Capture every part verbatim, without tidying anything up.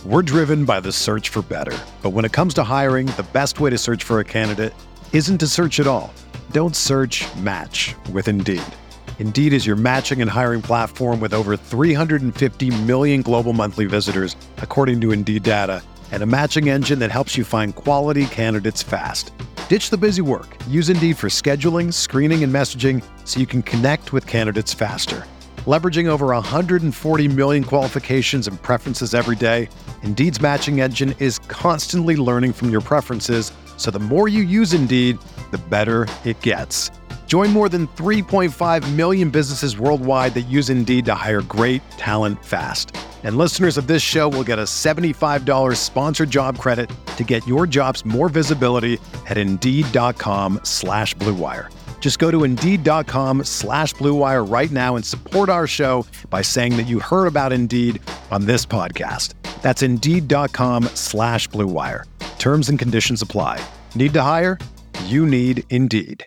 We're driven by the search for better. But when it comes to hiring, the best way to search for a candidate isn't to search at all. Don't search, match with Indeed. Indeed is your matching and hiring platform with over three hundred fifty million global monthly visitors, according to Indeed data, and a matching engine that helps you find quality candidates fast. Ditch the busy work. Use Indeed for scheduling, screening, and messaging so you can connect with candidates faster. Leveraging over one hundred forty million qualifications and preferences every day, Indeed's matching engine is constantly learning from your preferences, so the more you use Indeed, the better it gets. Join more than three point five million businesses worldwide that use Indeed to hire great talent fast. And listeners of this show will get a seventy-five dollars sponsored job credit to get your jobs more visibility at Indeed.com slash Blue Wire. Just go to Indeed.com slash Blue Wire right now and support our show by saying that you heard about Indeed on this podcast. That's Indeed.com slash Blue Wire. Terms and conditions apply. Need to hire? You need Indeed.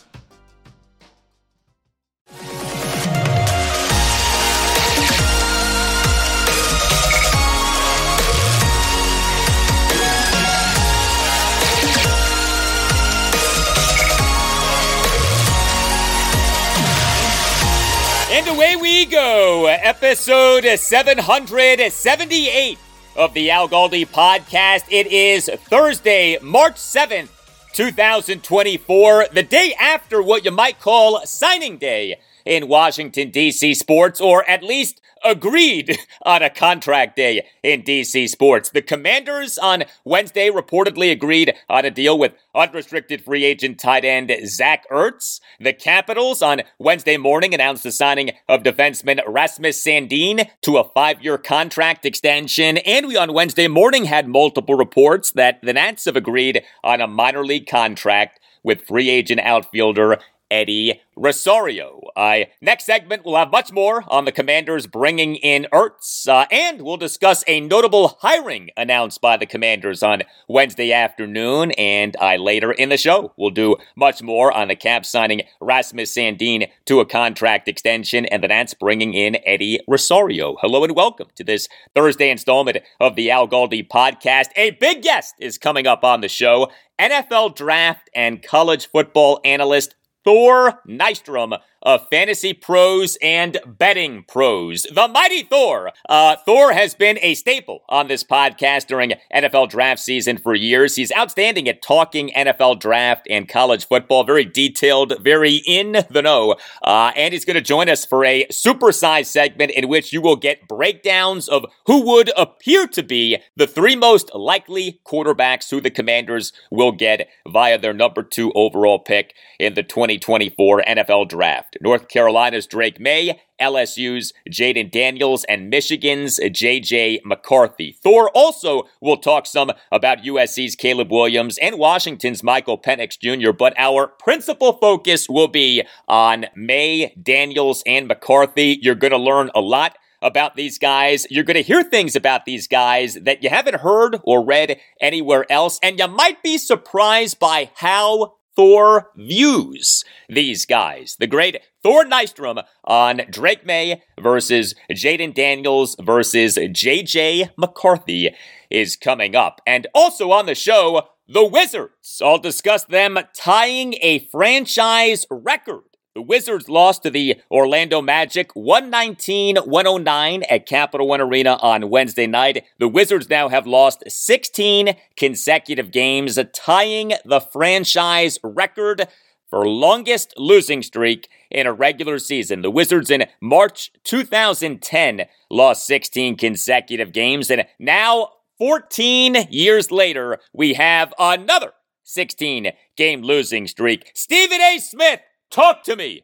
And away we go, episode seven hundred seventy-eight of the Al Galdi podcast. It is Thursday, March seventh, twenty twenty-four, the day after what you might call signing day in Washington, D C sports, or at least agreed on a contract day in D C sports. The Commanders on Wednesday reportedly agreed on a deal with unrestricted free agent tight end Zach Ertz. The Capitals on Wednesday morning announced the signing of defenseman Rasmus Sandin to a five-year contract extension. And we on Wednesday morning had multiple reports that the Nats have agreed on a minor league contract with free agent outfielder Eddie Rosario. Uh, next segment, we'll have much more on the Commanders bringing in Ertz, uh, and we'll discuss a notable hiring announced by the Commanders on Wednesday afternoon, and uh, later in the show, we'll do much more on the Caps signing Rasmus Sandin to a contract extension, and the Nats bringing in Eddie Rosario. Hello and welcome to this Thursday installment of the Al Galdi podcast. A big guest is coming up on the show, N F L draft and college football analyst Thor Nystrom of Fantasy Pros and Betting Pros. The mighty Thor. Uh, Thor has been a staple on this podcast during N F L draft season for years. He's outstanding at talking N F L draft and college football. Very detailed, very in the know. Uh, and he's going to join us for a supersized segment in which you will get breakdowns of who would appear to be the three most likely quarterbacks who the Commanders will get via their number two overall pick in the twenty twenty-four N F L draft. North Carolina's Drake May, L S U's Jaden Daniels, and Michigan's J J McCarthy. Thor also will talk some about U S C's Caleb Williams and Washington's Michael Penix Junior, but our principal focus will be on May, Daniels, and McCarthy. You're going to learn a lot about these guys. You're going to hear things about these guys that you haven't heard or read anywhere else, and you might be surprised by how Thor views these guys. The great Thor Nystrom on Drake May versus Jaden Daniels versus J J McCarthy is coming up. And also on the show, the Wizards. I'll discuss them tying a franchise record. The Wizards lost to the Orlando Magic one nineteen to one oh nine at Capital One Arena on Wednesday night. The Wizards now have lost sixteen consecutive games, tying the franchise record for longest losing streak in a regular season. The Wizards in March two thousand ten lost sixteen consecutive games, and now fourteen years later, we have another sixteen-game losing streak. Stephen A. Smith, talk to me.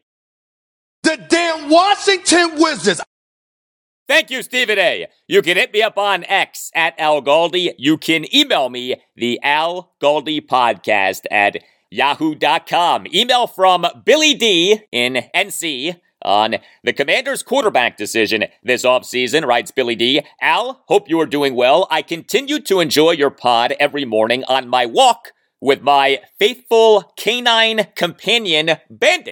The damn Washington Wizards. Thank you, Stephen A. You can hit me up on X at Al Galdi. You can email me, the Al Galdi podcast at yahoo dot com. Email from Billy D in N C on the Commanders' quarterback decision this offseason, writes Billy D. Al, hope you are doing well. I continue to enjoy your pod every morning on my walk with my faithful canine companion, Bandit.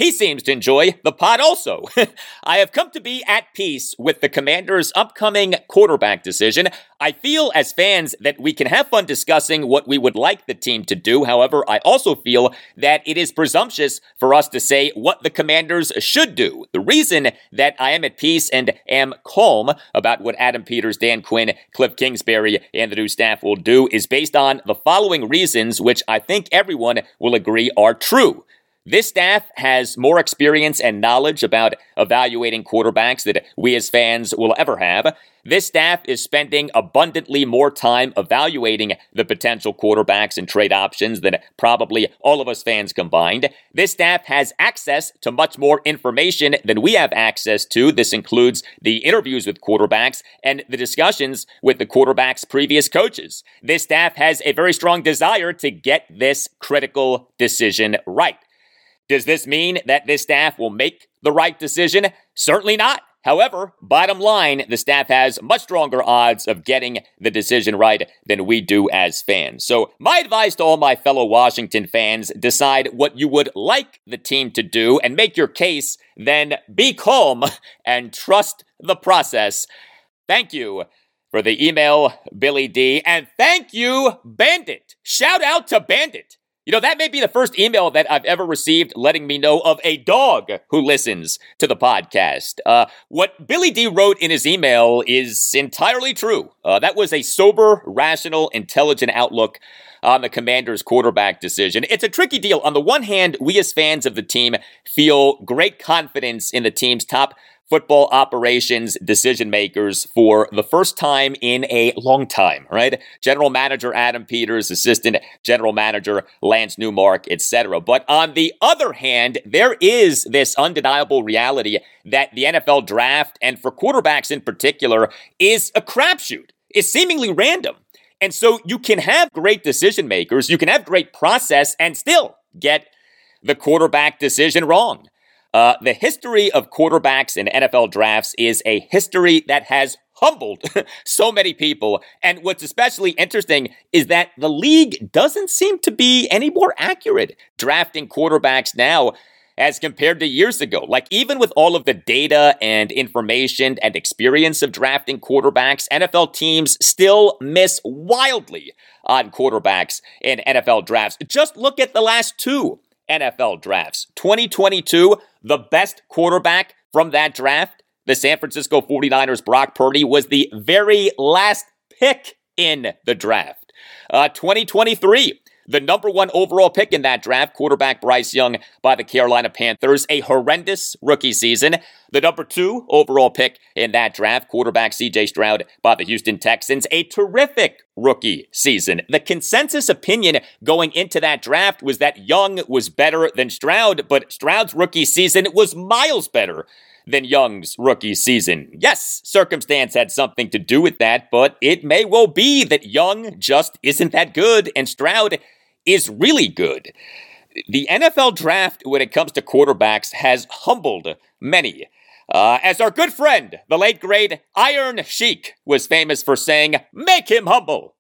He seems to enjoy the pod also. I have come to be at peace with the Commanders' upcoming quarterback decision. I feel as fans that we can have fun discussing what we would like the team to do. However, I also feel that it is presumptuous for us to say what the Commanders should do. The reason that I am at peace and am calm about what Adam Peters, Dan Quinn, Cliff Kingsbury, and the new staff will do is based on the following reasons, which I think everyone will agree are true. This staff has more experience and knowledge about evaluating quarterbacks that we as fans will ever have. This staff is spending abundantly more time evaluating the potential quarterbacks and trade options than probably all of us fans combined. This staff has access to much more information than we have access to. This includes the interviews with quarterbacks and the discussions with the quarterbacks' previous coaches. This staff has a very strong desire to get this critical decision right. Does this mean that this staff will make the right decision? Certainly not. However, bottom line, the staff has much stronger odds of getting the decision right than we do as fans. So my advice to all my fellow Washington fans, decide what you would like the team to do and make your case, then be calm and trust the process. Thank you for the email, Billy D, and thank you, Bandit. Shout out to Bandit. You know, that may be the first email that I've ever received letting me know of a dog who listens to the podcast. Uh, what Billy D wrote in his email is entirely true. Uh, that was a sober, rational, intelligent outlook on the Commanders' quarterback decision. It's a tricky deal. On the one hand, we as fans of the team feel great confidence in the team's top football operations decision makers for the first time in a long time, right? General Manager Adam Peters, Assistant General Manager Lance Newmark, et cetera. But on the other hand, there is this undeniable reality that the N F L draft, and for quarterbacks in particular, is a crapshoot. It's seemingly random. And so you can have great decision makers, you can have great process, and still get the quarterback decision wrong. Uh, the history of quarterbacks in N F L drafts is a history that has humbled so many people. And what's especially interesting is that the league doesn't seem to be any more accurate drafting quarterbacks now as compared to years ago. Like, even with all of the data and information and experience of drafting quarterbacks, N F L teams still miss wildly on quarterbacks in N F L drafts. Just look at the last two N F L drafts. twenty twenty-two, the best quarterback from that draft, the San Francisco forty-niners' Brock Purdy, was the very last pick in the draft. Uh, twenty twenty-three, the number one overall pick in that draft, quarterback Bryce Young by the Carolina Panthers, a horrendous rookie season. The number two overall pick in that draft, quarterback C J Stroud by the Houston Texans, a terrific rookie season. The consensus opinion going into that draft was that Young was better than Stroud, but Stroud's rookie season was miles better than Young's rookie season. Yes, circumstance had something to do with that, but it may well be that Young just isn't that good and Stroud is really good. The N F L draft, when it comes to quarterbacks, has humbled many. Uh, as our good friend, the late great Iron Sheik, was famous for saying, "Make him humble."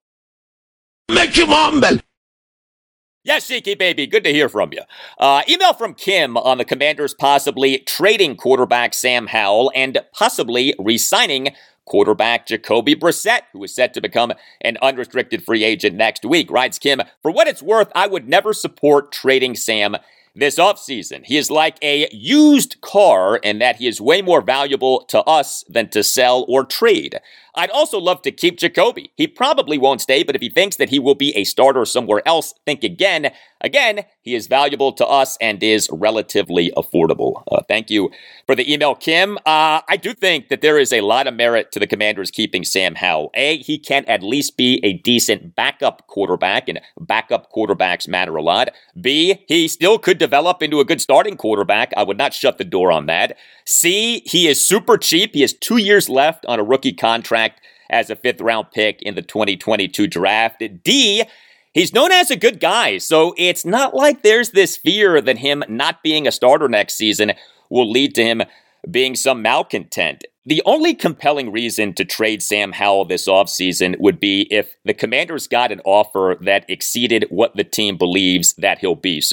Make him humble. Yes, Sheiky baby, good to hear from you. Uh, email from Kim on the Commanders possibly trading quarterback Sam Howell and possibly re-signing quarterback Jacoby Brissett, who is set to become an unrestricted free agent next week. Writes Kim, "For what it's worth, I would never support trading Sam this offseason. He is like a used car in that he is way more valuable to us than to sell or trade. I'd also love to keep Jacoby. He probably won't stay, but if he thinks that he will be a starter somewhere else, think again. Again, he is valuable to us and is relatively affordable." Uh, thank you for the email, Kim. Uh, I do think that there is a lot of merit to the Commanders keeping Sam Howell. A, he can at least be a decent backup quarterback, and backup quarterbacks matter a lot. B, he still could develop into a good starting quarterback. I would not shut the door on that. C, he is super cheap. He has two years left on a rookie contract as a fifth-round pick in the twenty twenty-two draft. D, he's known as a good guy, so it's not like there's this fear that him not being a starter next season will lead to him being some malcontent. The only compelling reason to trade Sam Howell this offseason would be if the Commanders got an offer that exceeded what the team believes that he'll be. So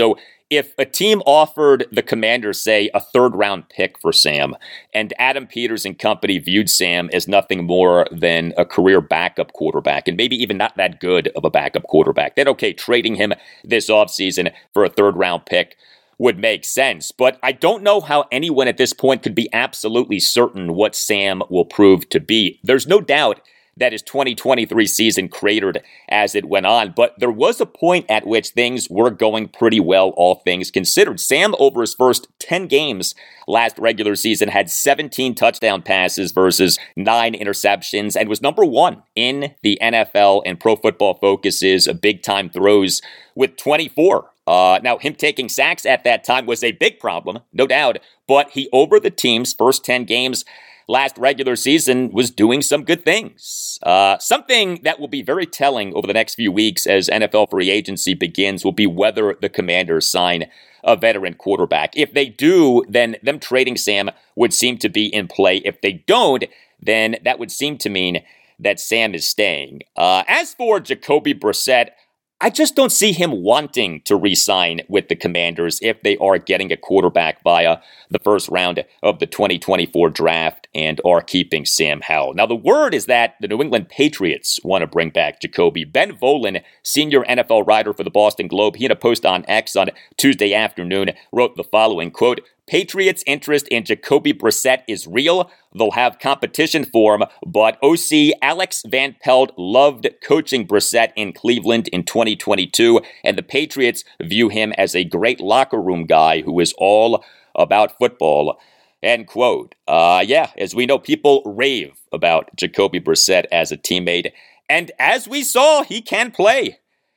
if a team offered the Commanders, say, a third-round pick for Sam, and Adam Peters and company viewed Sam as nothing more than a career backup quarterback, and maybe even not that good of a backup quarterback, then okay, trading him this offseason for a third-round pick would make sense. But I don't know how anyone at this point could be absolutely certain what Sam will prove to be. There's no doubt that his twenty twenty-three season cratered as it went on, but there was a point at which things were going pretty well, all things considered. Sam, over his first ten games last regular season, had seventeen touchdown passes versus nine interceptions and was number one in the N F L in Pro Football Focus's big-time throws with twenty-four. Uh, now, him taking sacks at that time was a big problem, no doubt, but he, over the team's first ten games last regular season, was doing some good things. Uh, something that will be very telling over the next few weeks as N F L free agency begins will be whether the Commanders sign a veteran quarterback. If they do, then them trading Sam would seem to be in play. If they don't, then that would seem to mean that Sam is staying. Uh, as for Jacoby Brissett, I just don't see him wanting to re-sign with the Commanders if they are getting a quarterback via the first round of the twenty twenty-four draft and are keeping Sam Howell. Now, the word is that the New England Patriots want to bring back Jacoby. Ben Volin, senior N F L writer for the Boston Globe, he in a post on X on Tuesday afternoon wrote the following, quote, Patriots' interest in Jacoby Brissett is real. They'll have competition for him, but O C Alex Van Pelt loved coaching Brissett in Cleveland in twenty twenty-two, and the Patriots view him as a great locker room guy who is all about football. End quote. Uh, yeah, as we know, people rave about Jacoby Brissett as a teammate, and as we saw, he can play.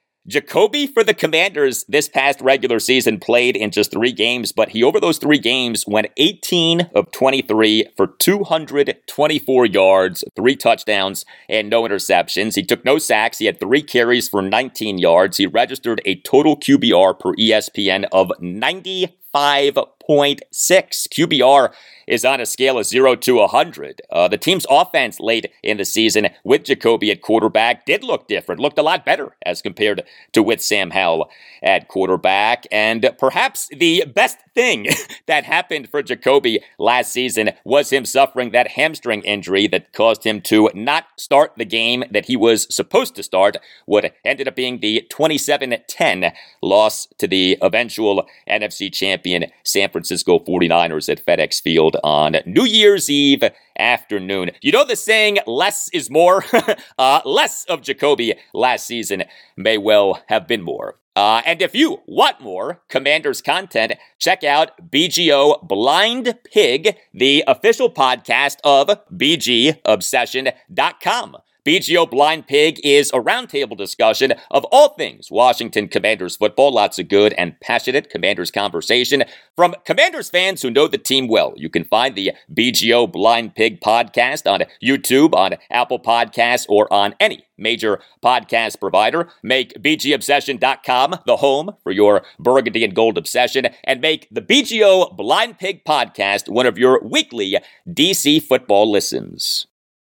Jacoby for the Commanders this past regular season played in just three games, but he over those three games went eighteen of twenty-three for two hundred twenty-four yards, three touchdowns, and no interceptions. He took no sacks. He had three carries for nineteen yards. He registered a total Q B R per E S P N of ninety-five point six. Q B R is on a scale of zero to one hundred. Uh, the team's offense late in the season with Jacoby at quarterback did look different, looked a lot better as compared to with Sam Howell at quarterback. And perhaps the best thing that happened for Jacoby last season was him suffering that hamstring injury that caused him to not start the game that he was supposed to start, what ended up being the twenty-seven ten loss to the eventual N F C champion San Francisco forty-niners at FedEx Field on New Year's Eve afternoon. You know the saying, less is more? uh, less of Jacoby last season may well have been more. Uh, and if you want more Commanders content, check out B G O Blind Pig, the official podcast of B G Obsession dot com. B G O Blind Pig is a roundtable discussion of all things Washington Commanders football. Lots of good and passionate Commanders conversation from Commanders fans who know the team well. You can find the B G O Blind Pig podcast on YouTube, on Apple Podcasts, or on any major podcast provider. Make B G Obsession dot com the home for your burgundy and gold obsession, and make the B G O Blind Pig podcast one of your weekly D C football listens.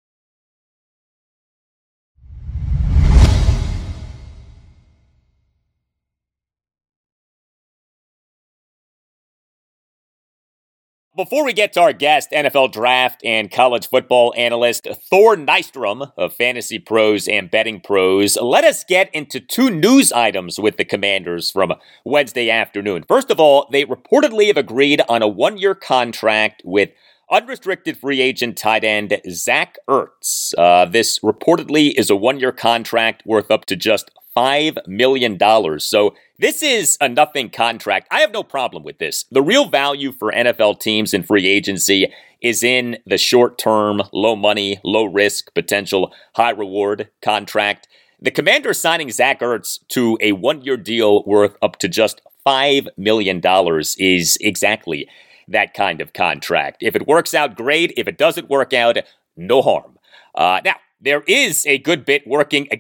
Before we get to our guest, N F L draft and college football analyst Thor Nystrom of Fantasy Pros and Betting Pros, let us get into two news items with the Commanders from Wednesday afternoon. First of all, they reportedly have agreed on a one-year contract with unrestricted free agent tight end Zach Ertz. Uh, this reportedly is a one-year contract worth up to just five million dollars. So this is a nothing contract. I have no problem with this. The real value for N F L teams in free agency is in the short-term, low money, low risk, potential high reward contract. The Commanders signing Zach Ertz to a one-year deal worth up to just five million dollars is exactly that kind of contract. If it works out, great. If it doesn't work out, no harm. Uh, now, there is a good bit working against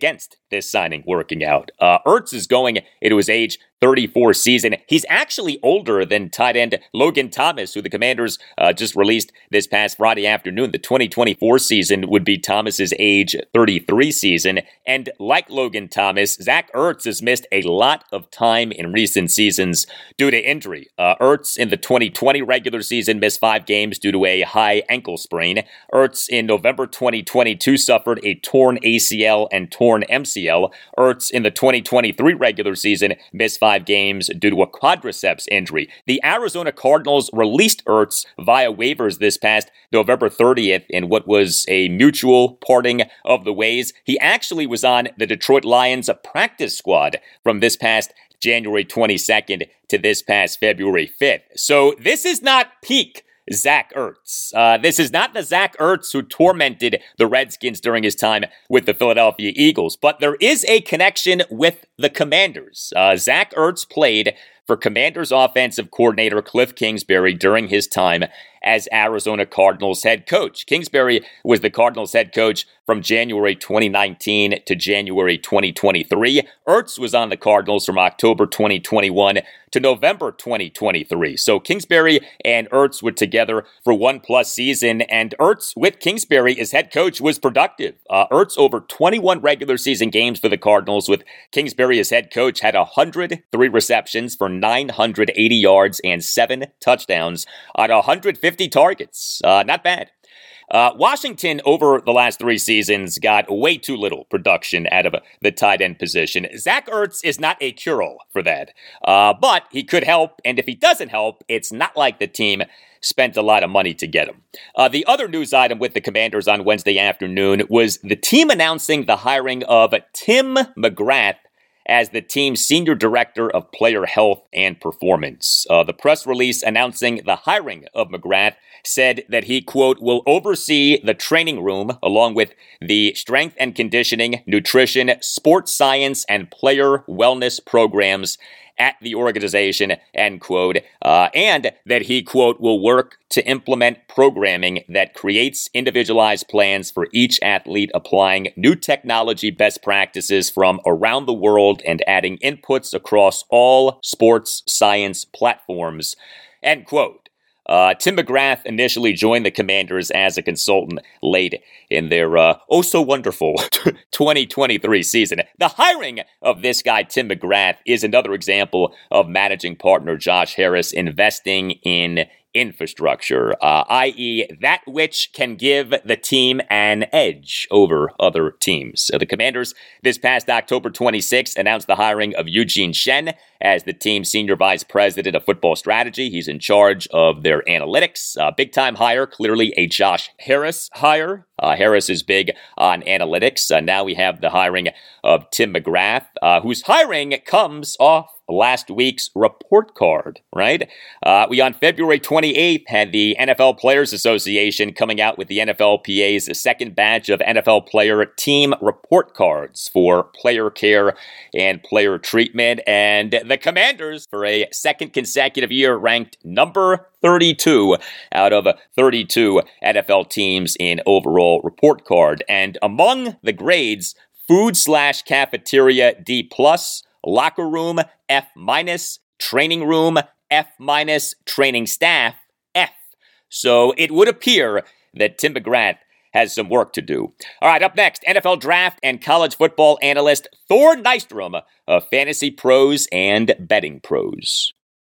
this signing working out. Uh, Ertz is going into his age thirty-four season. He's actually older than tight end Logan Thomas, who the Commanders uh, just released this past Friday afternoon. The twenty twenty-four season would be Thomas's age thirty-three season. And like Logan Thomas, Zach Ertz has missed a lot of time in recent seasons due to injury. Uh, Ertz in the twenty twenty regular season missed five games due to a high ankle sprain. Ertz in November twenty twenty-two suffered a torn A C L and torn M C L. Ertz in the twenty twenty-three regular season missed five games due to a quadriceps injury. The Arizona Cardinals released Ertz via waivers this past November thirtieth in what was a mutual parting of the ways. He actually was on the Detroit Lions practice squad from this past January twenty-second to this past February fifth. So this is not peak Zach Ertz. Uh, this is not the Zach Ertz who tormented the Redskins during his time with the Philadelphia Eagles, but there is a connection with the Commanders. Uh, Zach Ertz played for Commanders offensive coordinator Cliff Kingsbury during his time as Arizona Cardinals head coach. Kingsbury was the Cardinals head coach from January twenty nineteen to January twenty twenty-three. Ertz was on the Cardinals from October twenty twenty-one to November twenty twenty-three. So Kingsbury and Ertz were together for one plus season, and Ertz with Kingsbury as head coach was productive. Uh, Ertz over twenty-one regular season games for the Cardinals with Kingsbury as head coach had one hundred three receptions for nine hundred eighty yards and seven touchdowns on one hundred fifty targets. Uh, not bad. Uh, Washington, over the last three seasons, got way too little production out of the tight end position. Zach Ertz is not a cure-all for that, uh, but he could help, and if he doesn't help, it's not like the team spent a lot of money to get him. Uh, the other news item with the Commanders on Wednesday afternoon was the team announcing the hiring of Tim McGrath as the team's Senior Director of Player Health and Performance. Uh, the press release announcing the hiring of McGrath said that he, quote, will oversee the training room along with the strength and conditioning, nutrition, sports science, and player wellness programs at the organization, end quote, uh, and that he, quote, will work to implement programming that creates individualized plans for each athlete, applying new technology best practices from around the world and adding inputs across all sports science platforms, end quote. Uh, Tim McGrath initially joined the Commanders as a consultant late in their uh, oh-so-wonderful twenty twenty-three season. The hiring of this guy, Tim McGrath, is another example of managing partner Josh Harris investing in infrastructure, uh, that is that which can give the team an edge over other teams. So the Commanders this past October twenty-sixth announced the hiring of Eugene Shen as the team's Senior Vice President of Football Strategy. He's in charge of their analytics. Uh, big-time hire, clearly a Josh Harris hire. Uh, Harris is big on analytics. Uh, now we have the hiring of Tim McGrath, uh, whose hiring comes off last week's report card, right? Uh, we, on February twenty-eighth, had the N F L Players Association coming out with the N F L P A's second batch of N F L player team report cards for player care and player treatment. And the Commanders, for a second consecutive year, ranked number thirty-two out of thirty-two N F L teams in overall report card. And among the grades, food slash cafeteria D plus, locker room F minus, training room F minus, training staff F. So it would appear that Tim McGrath has some work to do. All right, up next, N F L draft and college football analyst Thor Nystrom of Fantasy Pros and Betting Pros.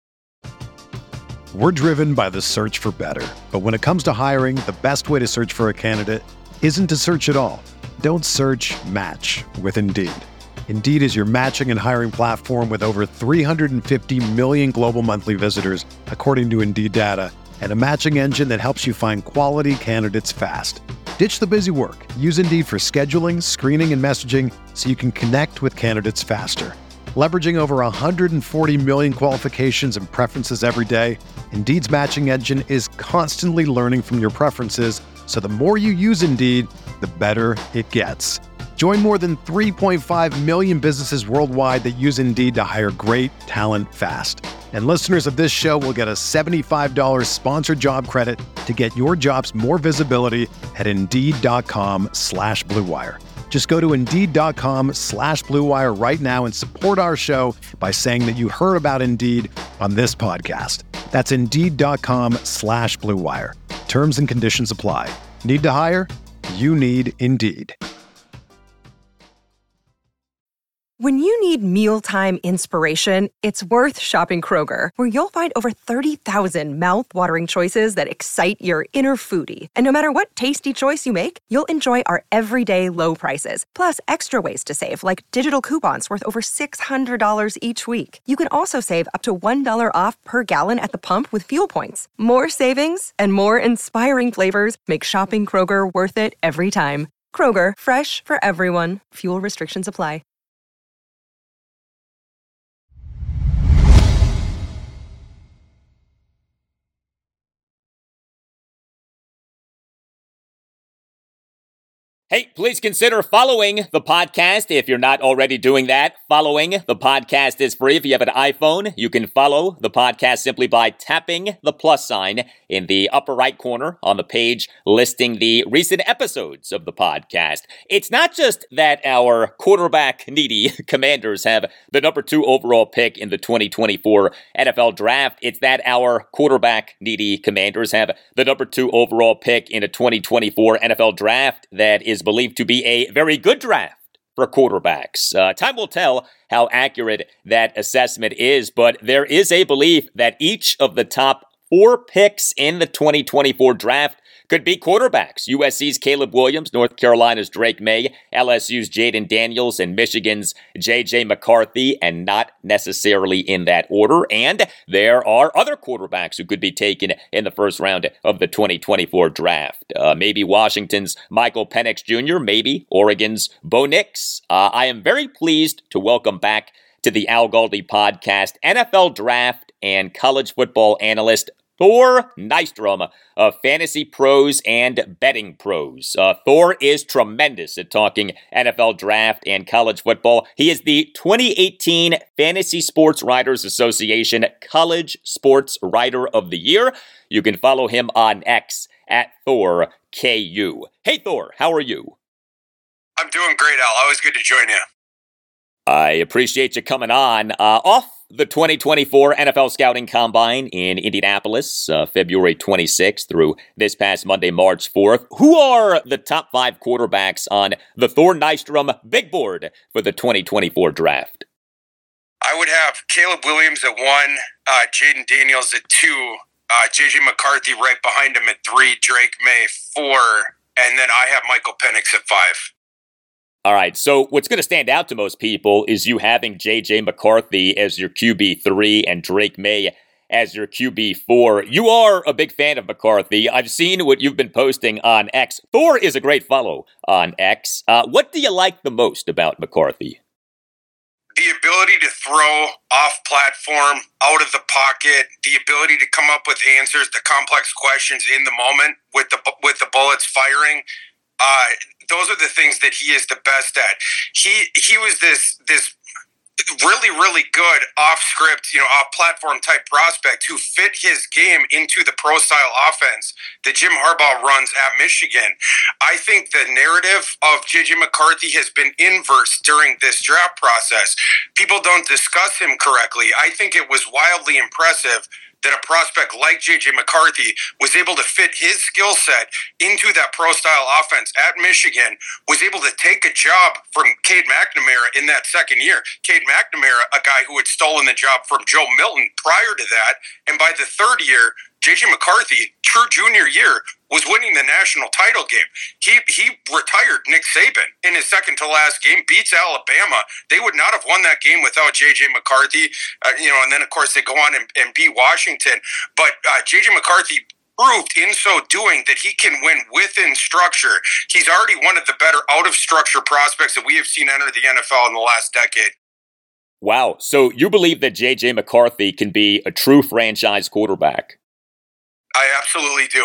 We're driven by the search for better. But when it comes to hiring, the best way to search for a candidate isn't to search at all. Don't search, match with Indeed. Indeed is your matching and hiring platform with over three hundred fifty million global monthly visitors, according to Indeed data, and a matching engine that helps you find quality candidates fast. Ditch the busy work. Use Indeed for scheduling, screening, and messaging so you can connect with candidates faster. Leveraging over one hundred forty million qualifications and preferences every day, Indeed's matching engine is constantly learning from your preferences, so the more you use Indeed, the better it gets. Join more than three point five million businesses worldwide that use Indeed to hire great talent fast. And listeners of this show will get a seventy-five dollars sponsored job credit to get your jobs more visibility at Indeed.com slash Blue Wire. Just go to Indeed.com slash Blue Wire right now and support our show by saying that you heard about Indeed on this podcast. That's Indeed.com slash Blue Wire. Terms and conditions apply. Need to hire? You need Indeed. When you need mealtime inspiration, it's worth shopping Kroger, where you'll find over thirty thousand mouth-watering choices that excite your inner foodie. And no matter what tasty choice you make, you'll enjoy our everyday low prices, plus extra ways to save, like digital coupons worth over six hundred dollars each week. You can also save up to one dollar off per gallon at the pump with fuel points. More savings and more inspiring flavors make shopping Kroger worth it every time. Kroger, fresh for everyone. Fuel restrictions apply. Hey, please consider following the podcast if you're not already doing that. Following the podcast is free. If you have an iPhone, you can follow the podcast simply by tapping the plus sign in the upper right corner on the page listing the recent episodes of the podcast. It's not just that our quarterback-needy Commanders have the number two overall pick in the twenty twenty-four N F L Draft. It's that our quarterback-needy Commanders have the number two overall pick in a twenty twenty-four N F L Draft that is believed to be a very good draft for quarterbacks. Uh, time will tell how accurate that assessment is, but there is a belief that each of the top four picks in the twenty twenty-four draft could be quarterbacks. U S C's Caleb Williams, North Carolina's Drake May, L S U's Jaden Daniels, and Michigan's J J McCarthy, and not necessarily in that order. And there are other quarterbacks who could be taken in the first round of the twenty twenty-four draft. Uh, maybe Washington's Michael Penix Junior, maybe Oregon's Bo Nix. Uh, I am very pleased to welcome back to the Al Galdi podcast N F L Draft and college football analyst Thor Nystrom of Fantasy Pros and Betting Pros. Uh, Thor is tremendous at talking N F L Draft and college football. He is the twenty eighteen Fantasy Sports Writers Association College Sports Writer of the Year. You can follow him on X at Thor K U. Hey Thor, how are you? I'm doing great, Al. Always good to join you. I appreciate you coming on. Uh, off the twenty twenty-four N F L Scouting Combine in Indianapolis, uh, February twenty-sixth through this past Monday, March fourth. Who are the top five quarterbacks on the Thor Nystrom big board for the twenty twenty-four draft? I would have Caleb Williams at one, uh, Jaden Daniels at two, uh, J J McCarthy right behind him at three, Drake May four, and then I have Michael Penix at five. All right, so what's going to stand out to most people is you having J J McCarthy as your Q B three and Drake May as your Q B four. You are a big fan of McCarthy. I've seen what you've been posting on X. Thor is a great follow on X. Uh, what do you like the most about McCarthy? The ability to throw off platform, out of the pocket, the ability to come up with answers to complex questions in the moment with the with the bullets firing. Uh, those are the things that he is the best at. He he was this this really, really good off-script, you know, off-platform type prospect who fit his game into the pro-style offense that Jim Harbaugh runs at Michigan. I think the narrative of J J McCarthy has been inverse during this draft process. People don't discuss him correctly. I think it was wildly impressive that a prospect like J J McCarthy was able to fit his skill set into that pro-style offense at Michigan, was able to take a job from Cade McNamara in that second year. Cade McNamara, a guy who had stolen the job from Joe Milton prior to that, and by the third year, J J McCarthy, true junior year, was winning the national title game. He he retired Nick Saban in his second to last game, beats Alabama. They would not have won that game without J J McCarthy. Uh, you know, and then of course they go on and, and beat Washington. But uh, J J McCarthy proved in so doing that he can win within structure. He's already one of the better out of structure prospects that we have seen enter the N F L in the last decade. Wow. So you believe that J J McCarthy can be a true franchise quarterback? I absolutely do.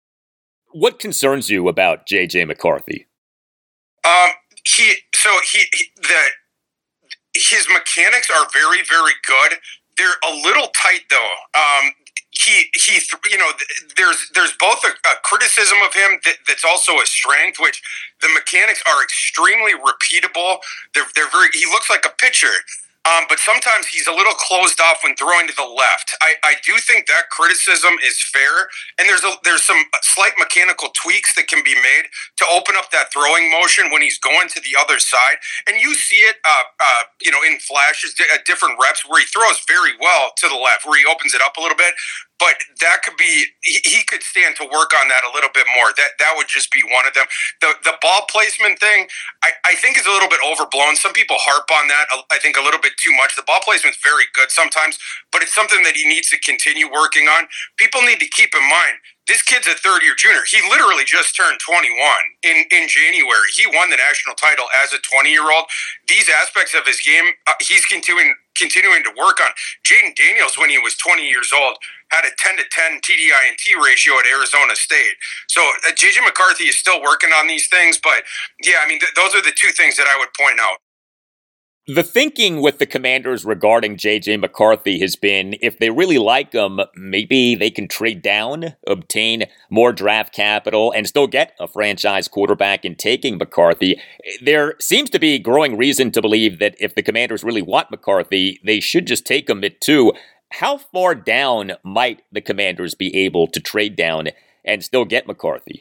What concerns you about J J McCarthy? Um, he so he, he the his mechanics are very, very good. They're a little tight though. Um, he he you know there's there's both a, a criticism of him that, that's also a strength, which the mechanics are extremely repeatable. They're they're very he looks like a pitcher. Um, but sometimes he's a little closed off when throwing to the left. I, I do think that criticism is fair, and there's a, there's some slight mechanical tweaks that can be made to open up that throwing motion when he's going to the other side. And you see it, uh, uh, you know, in flashes at different reps where he throws very well to the left, where he opens it up a little bit. But that could be he, he could stand to work on that a little bit more. That that would just be one of them. The the ball placement thing, I, I think is a little bit overblown. Some people harp on that, I think, a little bit too much. The ball placement's very good sometimes, but it's something that he needs to continue working on. People need to keep in mind, this kid's a third-year junior. He literally just turned twenty-one in, in January. He won the national title as a twenty-year-old. These aspects of his game, uh, he's continuing continuing to work on. Jaden Daniels, when he was twenty years old, had a ten to ten T D I N T ratio at Arizona State. So uh, J J McCarthy is still working on these things. But, yeah, I mean, th- those are the two things that I would point out. The thinking with the Commanders regarding J J McCarthy has been, if they really like him, maybe they can trade down, obtain more draft capital, and still get a franchise quarterback in taking McCarthy. There seems to be growing reason to believe that if the Commanders really want McCarthy, they should just take him at two. How far down might the Commanders be able to trade down and still get McCarthy?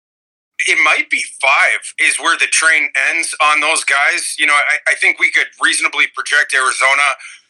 It might be five is where the train ends on those guys. You know, I, I think we could reasonably project Arizona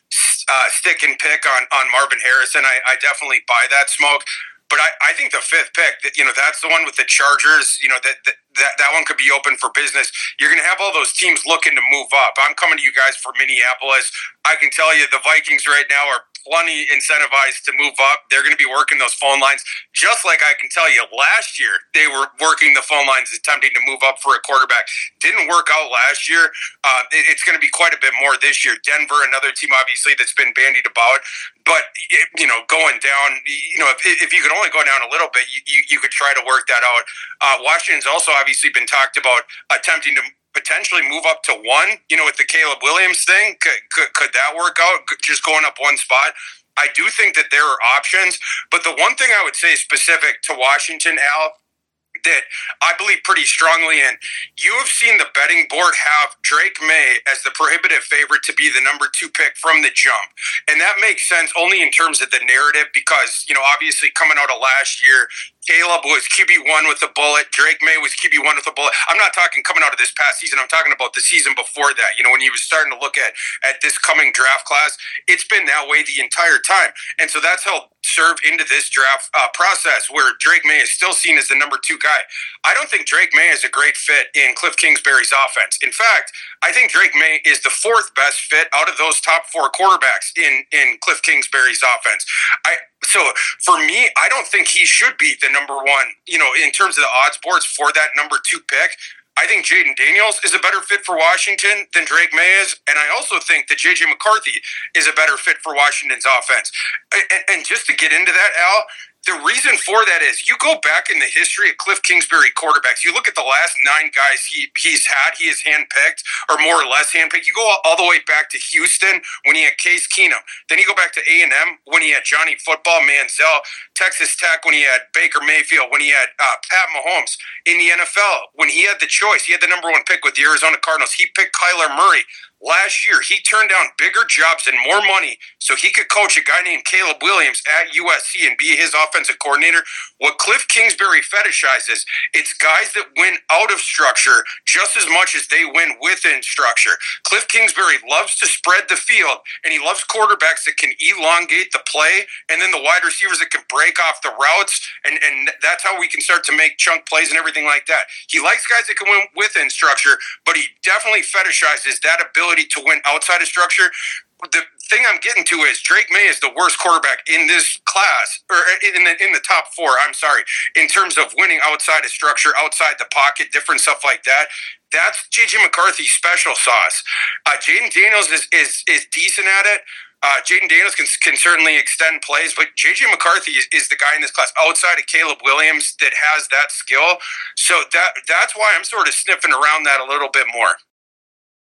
uh, stick and pick on, on Marvin Harrison. I, I definitely buy that smoke. But I, I think the fifth pick, you know, that's the one with the Chargers. You know, that that, that, that one could be open for business. You're going to have all those teams looking to move up. I'm coming to you guys for Minneapolis. I can tell you the Vikings right now are plenty incentivized to move up. They're going to be working those phone lines, just like I can tell you last year they were working the phone lines attempting to move up for a quarterback. Didn't work out last year. Uh, it, it's going to be quite a bit more this year. Denver, another team obviously that's been bandied about, but it, you know, going down, you know, if, if you could only go down a little bit, you, you, you could try to work that out. Uh, Washington's also obviously been talked about attempting to potentially move up to one, you know, with the Caleb Williams thing. Could, could, could that work out, just going up one spot? I do think that there are options, but the one thing I would say specific to Washington, Al, that I believe pretty strongly in, you have seen the betting board have Drake May as the prohibitive favorite to be the number two pick from the jump. And that makes sense only in terms of the narrative because, you know, obviously coming out of last year, Caleb was Q B one with a bullet. Drake May was Q B one with a bullet. I'm not talking coming out of this past season. I'm talking about the season before that. You know, when he was starting to look at, at this coming draft class, it's been that way the entire time. And so that's helped serve into this draft uh, process where Drake May is still seen as the number two guy. I don't think Drake May is a great fit in Cliff Kingsbury's offense. In fact, I think Drake May is the fourth best fit out of those top four quarterbacks in, in Cliff Kingsbury's offense. I So for me, I don't think he should be the number one, you know, in terms of the odds boards for that number two pick. I think Jaden Daniels is a better fit for Washington than Drake May is. And I also think that J J McCarthy is a better fit for Washington's offense. And, and just to get into that, Al, the reason for that is you go back in the history of Cliff Kingsbury quarterbacks. You look at the last nine guys he, he's had, he has handpicked, or more or less handpicked. You go all the way back to Houston when he had Case Keenum. Then you go back to A and M when he had Johnny Football Manziel. Texas Tech when he had Baker Mayfield. When he had uh, Pat Mahomes. In the N F L, when he had the choice, he had the number one pick with the Arizona Cardinals. He picked Kyler Murray. Last year, he turned down bigger jobs and more money so he could coach a guy named Caleb Williams at U S C and be his offensive coordinator. What Cliff Kingsbury fetishizes, it's guys that win out of structure just as much as they win within structure. Cliff Kingsbury loves to spread the field, and he loves quarterbacks that can elongate the play, and then the wide receivers that can break off the routes, and, and that's how we can start to make chunk plays and everything like that. He likes guys that can win within structure, but he definitely fetishizes that ability to win outside of structure. The thing I'm getting to is Drake May is the worst quarterback in this class, or in the in the top four, I'm sorry, in terms of winning outside of structure, outside the pocket, different stuff like that. That's J J McCarthy's special sauce. Uh, Jaden Daniels is, is, is decent at it. Uh, Jaden Daniels can, can certainly extend plays, but J J McCarthy is, is the guy in this class outside of Caleb Williams that has that skill. So that that's why I'm sort of sniffing around that a little bit more.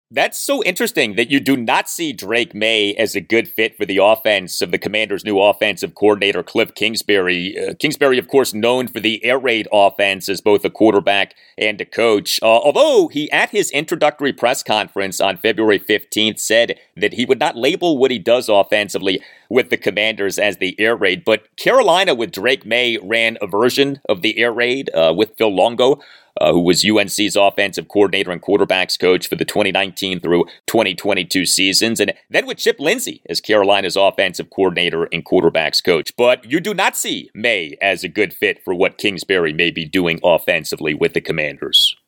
That's so interesting that you do not see Drake Maye as a good fit for the offense of the Commanders' new offensive coordinator, Cliff Kingsbury. Uh, Kingsbury, of course, known for the air raid offense as both a quarterback and a coach. Uh, although he, at his introductory press conference on February fifteenth, said that he would not label what he does offensively with the Commanders as the air raid. But Carolina with Drake Maye ran a version of the air raid uh, with Phil Longo, Uh, who was U N C's offensive coordinator and quarterbacks coach for the twenty nineteen through twenty twenty-two seasons, and then with Chip Lindsey as Carolina's offensive coordinator and quarterbacks coach. But you do not see Maye as a good fit for what Kingsbury may be doing offensively with the Commanders.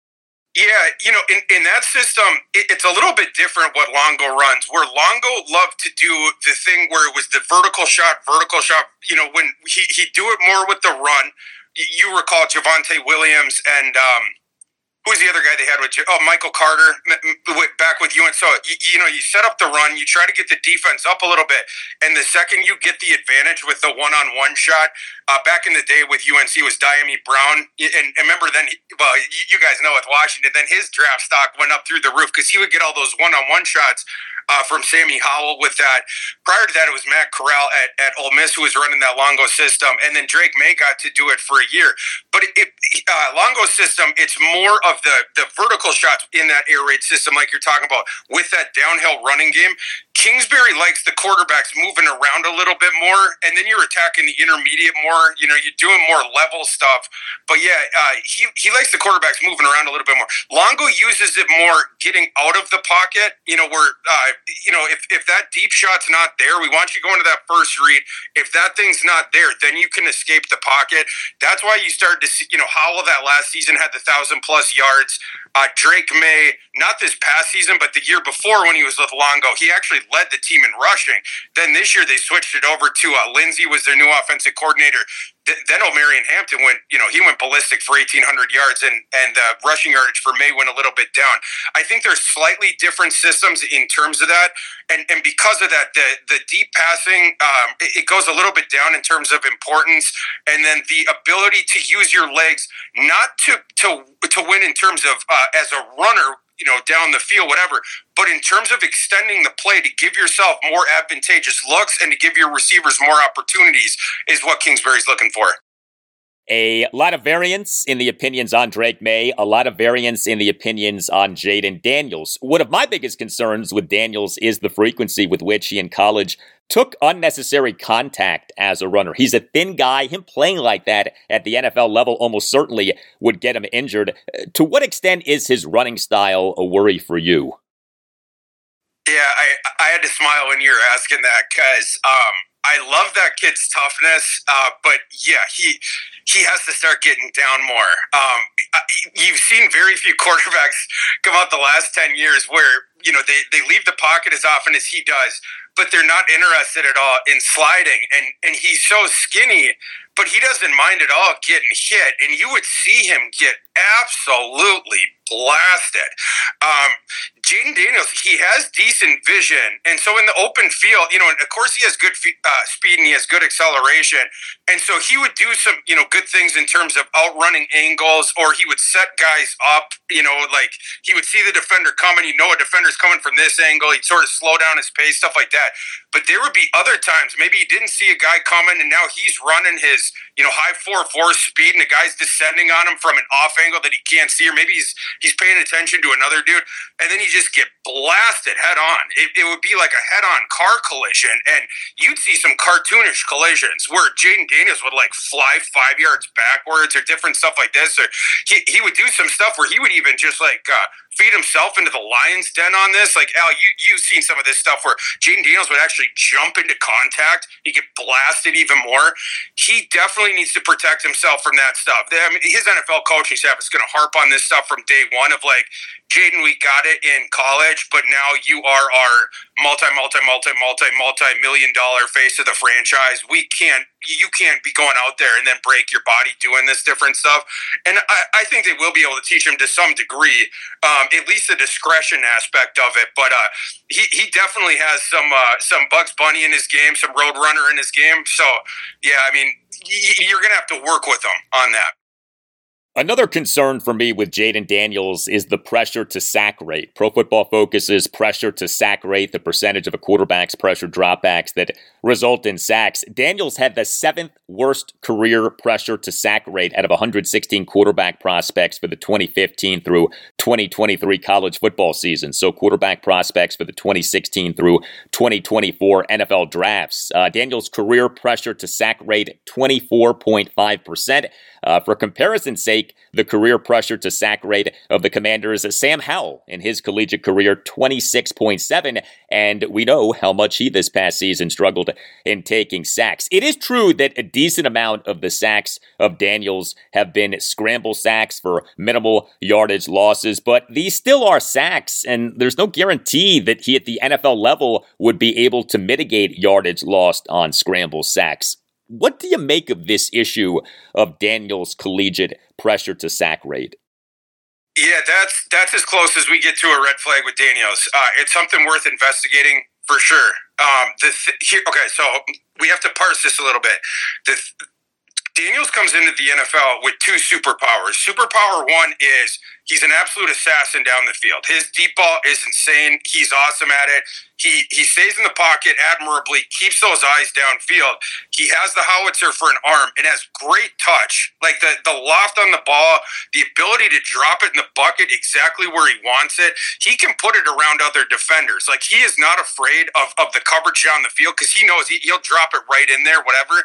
Yeah, you know, in, in that system, it, it's a little bit different what Longo runs, where Longo loved to do the thing where it was the vertical shot, vertical shot, you know, when he, he'd do it more with the run. You recall Javonte Williams and um, who was the other guy they had with oh Michael Carter back with you. And so you, you know you set up the run, you try to get the defense up a little bit, and the second you get the advantage with the one-on-one shot, uh, back in the day with U N C was Diami Brown, and, and remember then, well you guys know with Washington, then his draft stock went up through the roof because he would get all those one-on-one shots Uh, from Sammy Howell with that. Prior to that, it was Matt Corral at, at Ole Miss who was running that Longo system, and then Drake Maye got to do it for a year. But it, it, uh, Longo's system, it's more of the, the vertical shots in that air raid system like you're talking about with that downhill running game. Kingsbury likes the quarterbacks moving around a little bit more, and then you're attacking the intermediate more. You know, you're doing more level stuff. But yeah, uh, he he likes the quarterbacks moving around a little bit more. Longo uses it more getting out of the pocket. You know, where uh, you know if if that deep shot's not there, we want you going to that first read. If that thing's not there, then you can escape the pocket. That's why you started to see. You know, Howell that last season had the thousand plus yards. Uh, Drake Maye, not this past season, but the year before when he was with Longo, he actually led the team in rushing. Then this year they switched it over to uh, Lindsey was their new offensive coordinator. Th- then O'Marion Hampton went, you know, he went ballistic for eighteen hundred yards, and and uh, rushing yardage for Maye went a little bit down. I think there's slightly different systems in terms of that, and and because of that, the the deep passing um, it, it goes a little bit down in terms of importance, and then the ability to use your legs not to to to win in terms of uh, as a runner, you know, down the field, whatever, but in terms of extending the play to give yourself more advantageous looks and to give your receivers more opportunities is what Kingsbury's looking for. A lot of variance in the opinions on Drake Maye, a lot of variance in the opinions on Jayden Daniels. One of my biggest concerns with Daniels is the frequency with which he in college took unnecessary contact as a runner. He's a thin guy. Him playing like that at the N F L level almost certainly would get him injured. To what extent is his running style a worry for you? Yeah, I, I had to smile when you were asking that because um, I love that kid's toughness, uh, but yeah, he he has to start getting down more. Um, you've seen very few quarterbacks come out the last ten years where, you know, they, they leave the pocket as often as he does, but they're not interested at all in sliding. And, and he's so skinny, but he doesn't mind at all getting hit. And you would see him get absolutely blasted. Um, Jayden Daniels, he has decent vision. And so in the open field, you know, of course he has good uh, speed and he has good acceleration. And so he would do some, you know, good things in terms of outrunning angles, or he would set guys up, you know, like he would see the defender coming, you know, a defender's coming from this angle. He'd sort of slow down his pace, stuff like that. But there would be other times, maybe he didn't see a guy coming and now he's running his, you know, high four four speed and the guy's descending on him from an off angle that he can't see, or maybe he's he's paying attention to another dude, and then you just get blasted head on. It, it would be like a head-on car collision, and you'd see some cartoonish collisions where Jayden Daniels would like fly five yards backwards or different stuff like this, or he, he would do some stuff where he would even just like uh, feed himself into the lion's den on this. Like, Al, you, you've seen some of this stuff where Jayden Daniels would actually jump into contact. He get blasted even more. He definitely needs to protect himself from that stuff. I mean, his N F L coaching staff is going to harp on this stuff from day one of like, Jayden, we got it in college, but now you are our multi, multi, multi, multi, multi-million dollar face of the franchise. We can't, you can't be going out there and then break your body doing this different stuff. And I, I think they will be able to teach him to some degree, um, at least the discretion aspect of it. But uh, he, he definitely has some uh, some Bugs Bunny in his game, some Roadrunner in his game. So, yeah, I mean, y- you're going to have to work with him on that. Another concern for me with Jayden Daniels is the pressure to sack rate. Pro Football Focus's pressure to sack rate, the percentage of a quarterback's pressure dropbacks that result in sacks. Daniels had the seventh worst career pressure to sack rate out of one hundred sixteen quarterback prospects for the twenty fifteen through twenty twenty-three college football season. So quarterback prospects for the twenty sixteen through twenty twenty-four N F L drafts. Uh, Daniels' career pressure to sack rate, twenty-four point five percent. Uh, for comparison's sake, the career pressure to sack rate of the Commanders' Sam Howell in his collegiate career, twenty-six point seven, and we know how much he this past season struggled in taking sacks. It is true that a decent amount of the sacks of Daniels have been scramble sacks for minimal yardage losses, but these still are sacks, and there's no guarantee that he at the N F L level would be able to mitigate yardage lost on scramble sacks. What do you make of this issue of Daniels' collegiate pressure to sack rate? Yeah, that's that's as close as we get to a red flag with Daniels. Uh, it's something worth investigating for sure. Um, the th- here, okay, so we have to parse this a little bit. The th- Daniels comes into the N F L with two superpowers. Superpower one is he's an absolute assassin down the field. His deep ball is insane. He's awesome at it. He he stays in the pocket admirably, keeps those eyes downfield. He has the howitzer for an arm and has great touch. Like the, the loft on the ball, the ability to drop it in the bucket exactly where he wants it. He can put it around other defenders. Like he is not afraid of, of the coverage down the field because he knows he, he'll drop it right in there, whatever.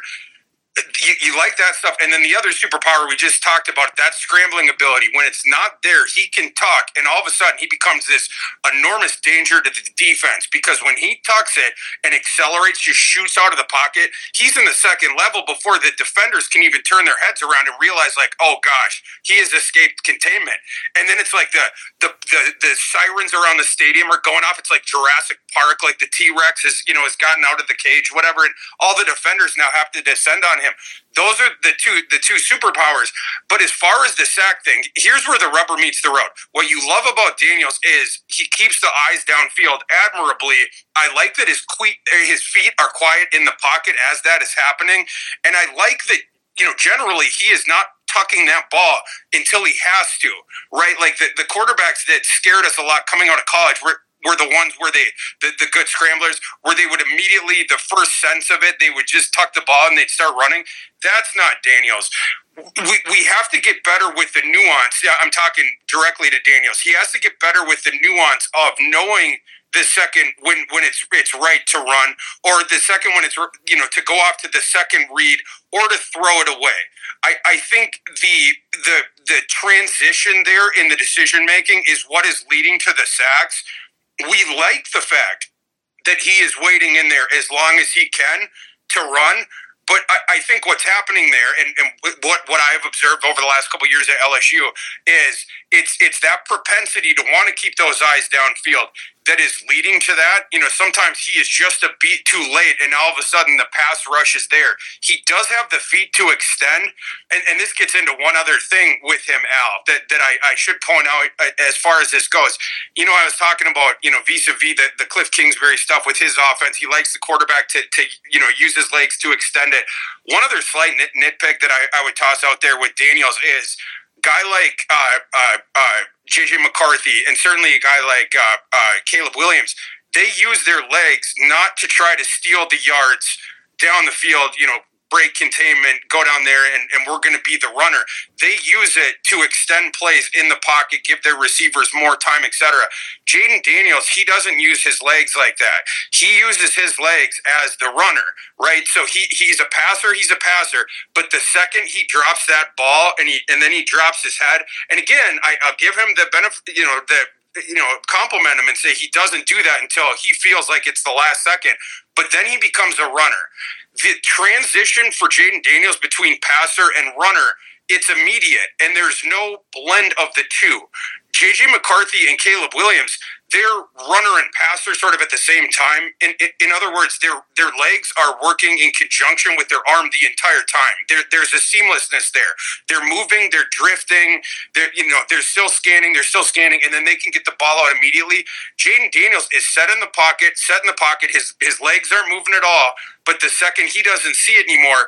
You, you like that stuff. And then the other superpower we just talked about, that scrambling ability. When it's not there, he can tuck, and all of a sudden he becomes this enormous danger to the defense because when he tucks it and accelerates, just shoots out of the pocket, he's in the second level before the defenders can even turn their heads around and realize, like, oh gosh, he has escaped containment. And then it's like the the the, the sirens around the stadium are going off. It's like Jurassic Park, like the T-Rex has, you know, has gotten out of the cage, whatever, and all the defenders now have to descend on him. Him. Those are the two the two superpowers. But as far as the sack thing, here's where the rubber meets the road. What you love about Daniels is he keeps the eyes downfield admirably. I like that his que- his feet are quiet in the pocket as that is happening. And I like that, you know, generally he is not tucking that ball until he has to, right? Like the, the quarterbacks that scared us a lot coming out of college were were the ones where they, the, the good scramblers, where they would immediately, the first sense of it, they would just tuck the ball and they'd start running. That's not Daniels. We we have to get better with the nuance. Yeah, I'm talking directly to Daniels. He has to get better with the nuance of knowing the second when, when it's it's right to run, or the second when it's, you know, to go off to the second read or to throw it away. I, I think the the the transition there in the decision making is what is leading to the sacks. We like the fact that he is waiting in there as long as he can to run. But I, I think what's happening there, and, and what, what I have observed over the last couple of years at L S U, is it's it's that propensity to want to keep those eyes downfield that is leading to that. You know, sometimes he is just a beat too late, and all of a sudden the pass rush is there. He does have the feet to extend, and, and this gets into one other thing with him, Al, that, that I, I should point out as far as this goes. You know, I was talking about, you know, vis-a-vis the, the Cliff Kingsbury stuff with his offense. He likes the quarterback to, to you know, use his legs to extend it. One other slight nit, nitpick that I, I would toss out there with Daniels is guy like uh, uh, uh, J J McCarthy and certainly a guy like uh, uh, Caleb Williams, they use their legs not to try to steal the yards down the field, you know, break containment, go down there, and, and we're going to be the runner. They use it to extend plays in the pocket, give their receivers more time, et cetera. Jayden Daniels, he doesn't use his legs like that. He uses his legs as the runner, right? So he he's a passer, he's a passer, but the second he drops that ball and he and then he drops his head, and again, I, I'll give him the benefit, you know, the you know, compliment him and say he doesn't do that until he feels like it's the last second. But then he becomes a runner. The transition for Jayden Daniels between passer and runner, it's immediate, and there's no blend of the two. J J McCarthy and Caleb Williams, they're runner and passer sort of at the same time. In, in, in other words, their their legs are working in conjunction with their arm the entire time. There, there's a seamlessness there. They're moving, they're drifting, they're, you know, they're still scanning, they're still scanning, and then they can get the ball out immediately. Jayden Daniels is set in the pocket, set in the pocket. His his legs aren't moving at all, but the second he doesn't see it anymore,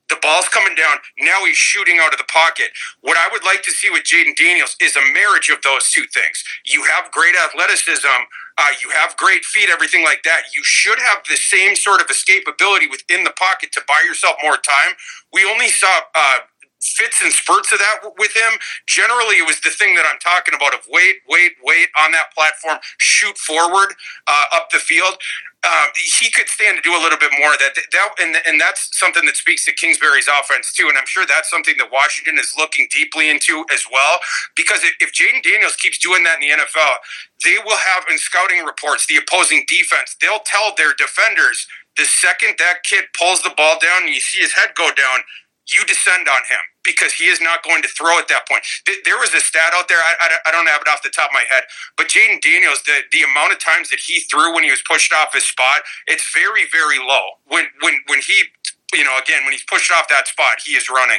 The ball's coming down. Now he's shooting out of the pocket. What I would like to see with Jayden Daniels is a marriage of those two things. You have great athleticism. Uh, you have great feet, everything like that. You should have the same sort of escapability within the pocket to buy yourself more time. We only saw uh, fits and spurts of that with him. Generally, it was the thing that I'm talking about of wait, wait, wait on that platform, shoot forward uh, up the field. Um, he could stand to do a little bit more of that. That and, and that's something that speaks to Kingsbury's offense too. And I'm sure that's something that Washington is looking deeply into as well. Because if, if Jayden Daniels keeps doing that in the N F L, they will have in scouting reports the opposing defense. They'll tell their defenders the second that kid pulls the ball down and you see his head go down, you descend on him because he is not going to throw at that point. There was a stat out there, I, I, I don't have it off the top of my head, but Jayden Daniels, the, the amount of times that he threw when he was pushed off his spot, it's very, very low. When, when, when he, you know, again, when he's pushed off that spot, he is running.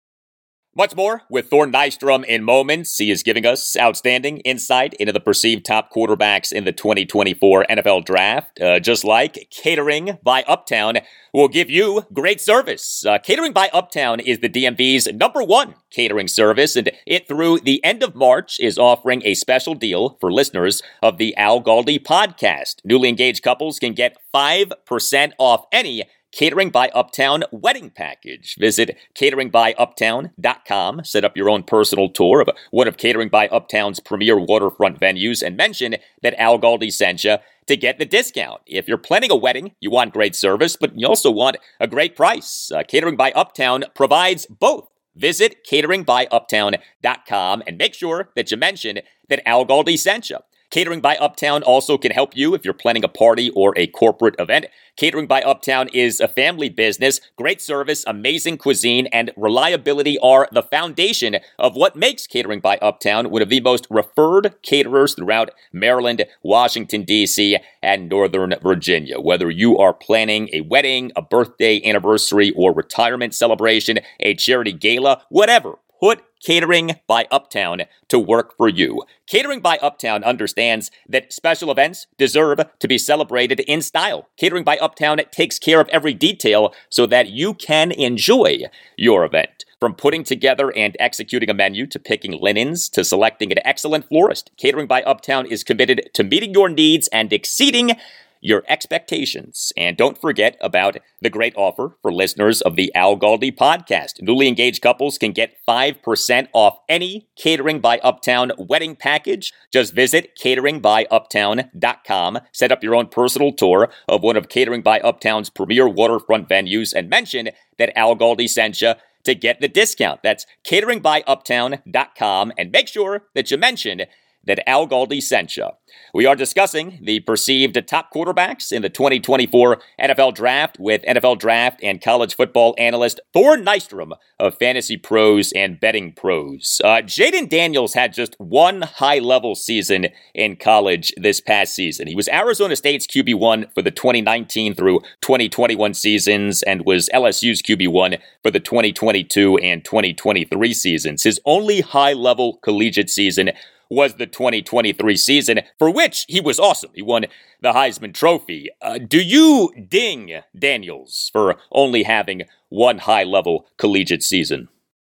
Much more with Thor Nystrom in moments. He is giving us outstanding insight into the perceived top quarterbacks in the twenty twenty-four N F L Draft. Uh, just like Catering by Uptown will give you great service. Uh, Catering by Uptown is the D M V's number one catering service, and it through the end of March is offering a special deal for listeners of the Al Galdi podcast. Newly engaged couples can get five percent off any Catering by Uptown wedding package. Visit catering by uptown dot com. Set up your own personal tour of one of Catering by Uptown's premier waterfront venues and mention that Al Galdi sent you to get the discount. If you're planning a wedding, you want great service, but you also want a great price. Uh, Catering by Uptown provides both. Visit catering by uptown dot com and make sure that you mention that Al Galdi sent you. Catering by Uptown also can help you if you're planning a party or a corporate event. Catering by Uptown is a family business. Great service, amazing cuisine, and reliability are the foundation of what makes Catering by Uptown one of the most referred caterers throughout Maryland, Washington, D C, and Northern Virginia. Whether you are planning a wedding, a birthday, anniversary, or retirement celebration, a charity gala, whatever, put Catering by Uptown to work for you. Catering by Uptown understands that special events deserve to be celebrated in style. Catering by Uptown takes care of every detail so that you can enjoy your event. From putting together and executing a menu to picking linens to selecting an excellent florist, Catering by Uptown is committed to meeting your needs and exceeding your expectations. And don't forget about the great offer for listeners of the Al Galdi podcast. Newly engaged couples can get five percent off any Catering by Uptown wedding package. Just visit catering by uptown dot com, set up your own personal tour of one of Catering by Uptown's premier waterfront venues, and mention that Al Galdi sent you to get the discount. That's catering by uptown dot com, and make sure that you mention that Al Galdi sent you. We are discussing the perceived top quarterbacks in the twenty twenty-four N F L Draft with N F L Draft and college football analyst Thor Nystrom of Fantasy Pros and Betting Pros. Uh, Jayden Daniels had just one high-level season in college this past season. He was Arizona State's Q B one for the twenty nineteen through twenty twenty-one seasons and was L S U's Q B one for the twenty twenty-two and twenty twenty-three seasons. His only high-level collegiate season was the twenty twenty-three season, for which he was awesome. He won the Heisman Trophy. Uh, do you ding Daniels for only having one high-level collegiate season?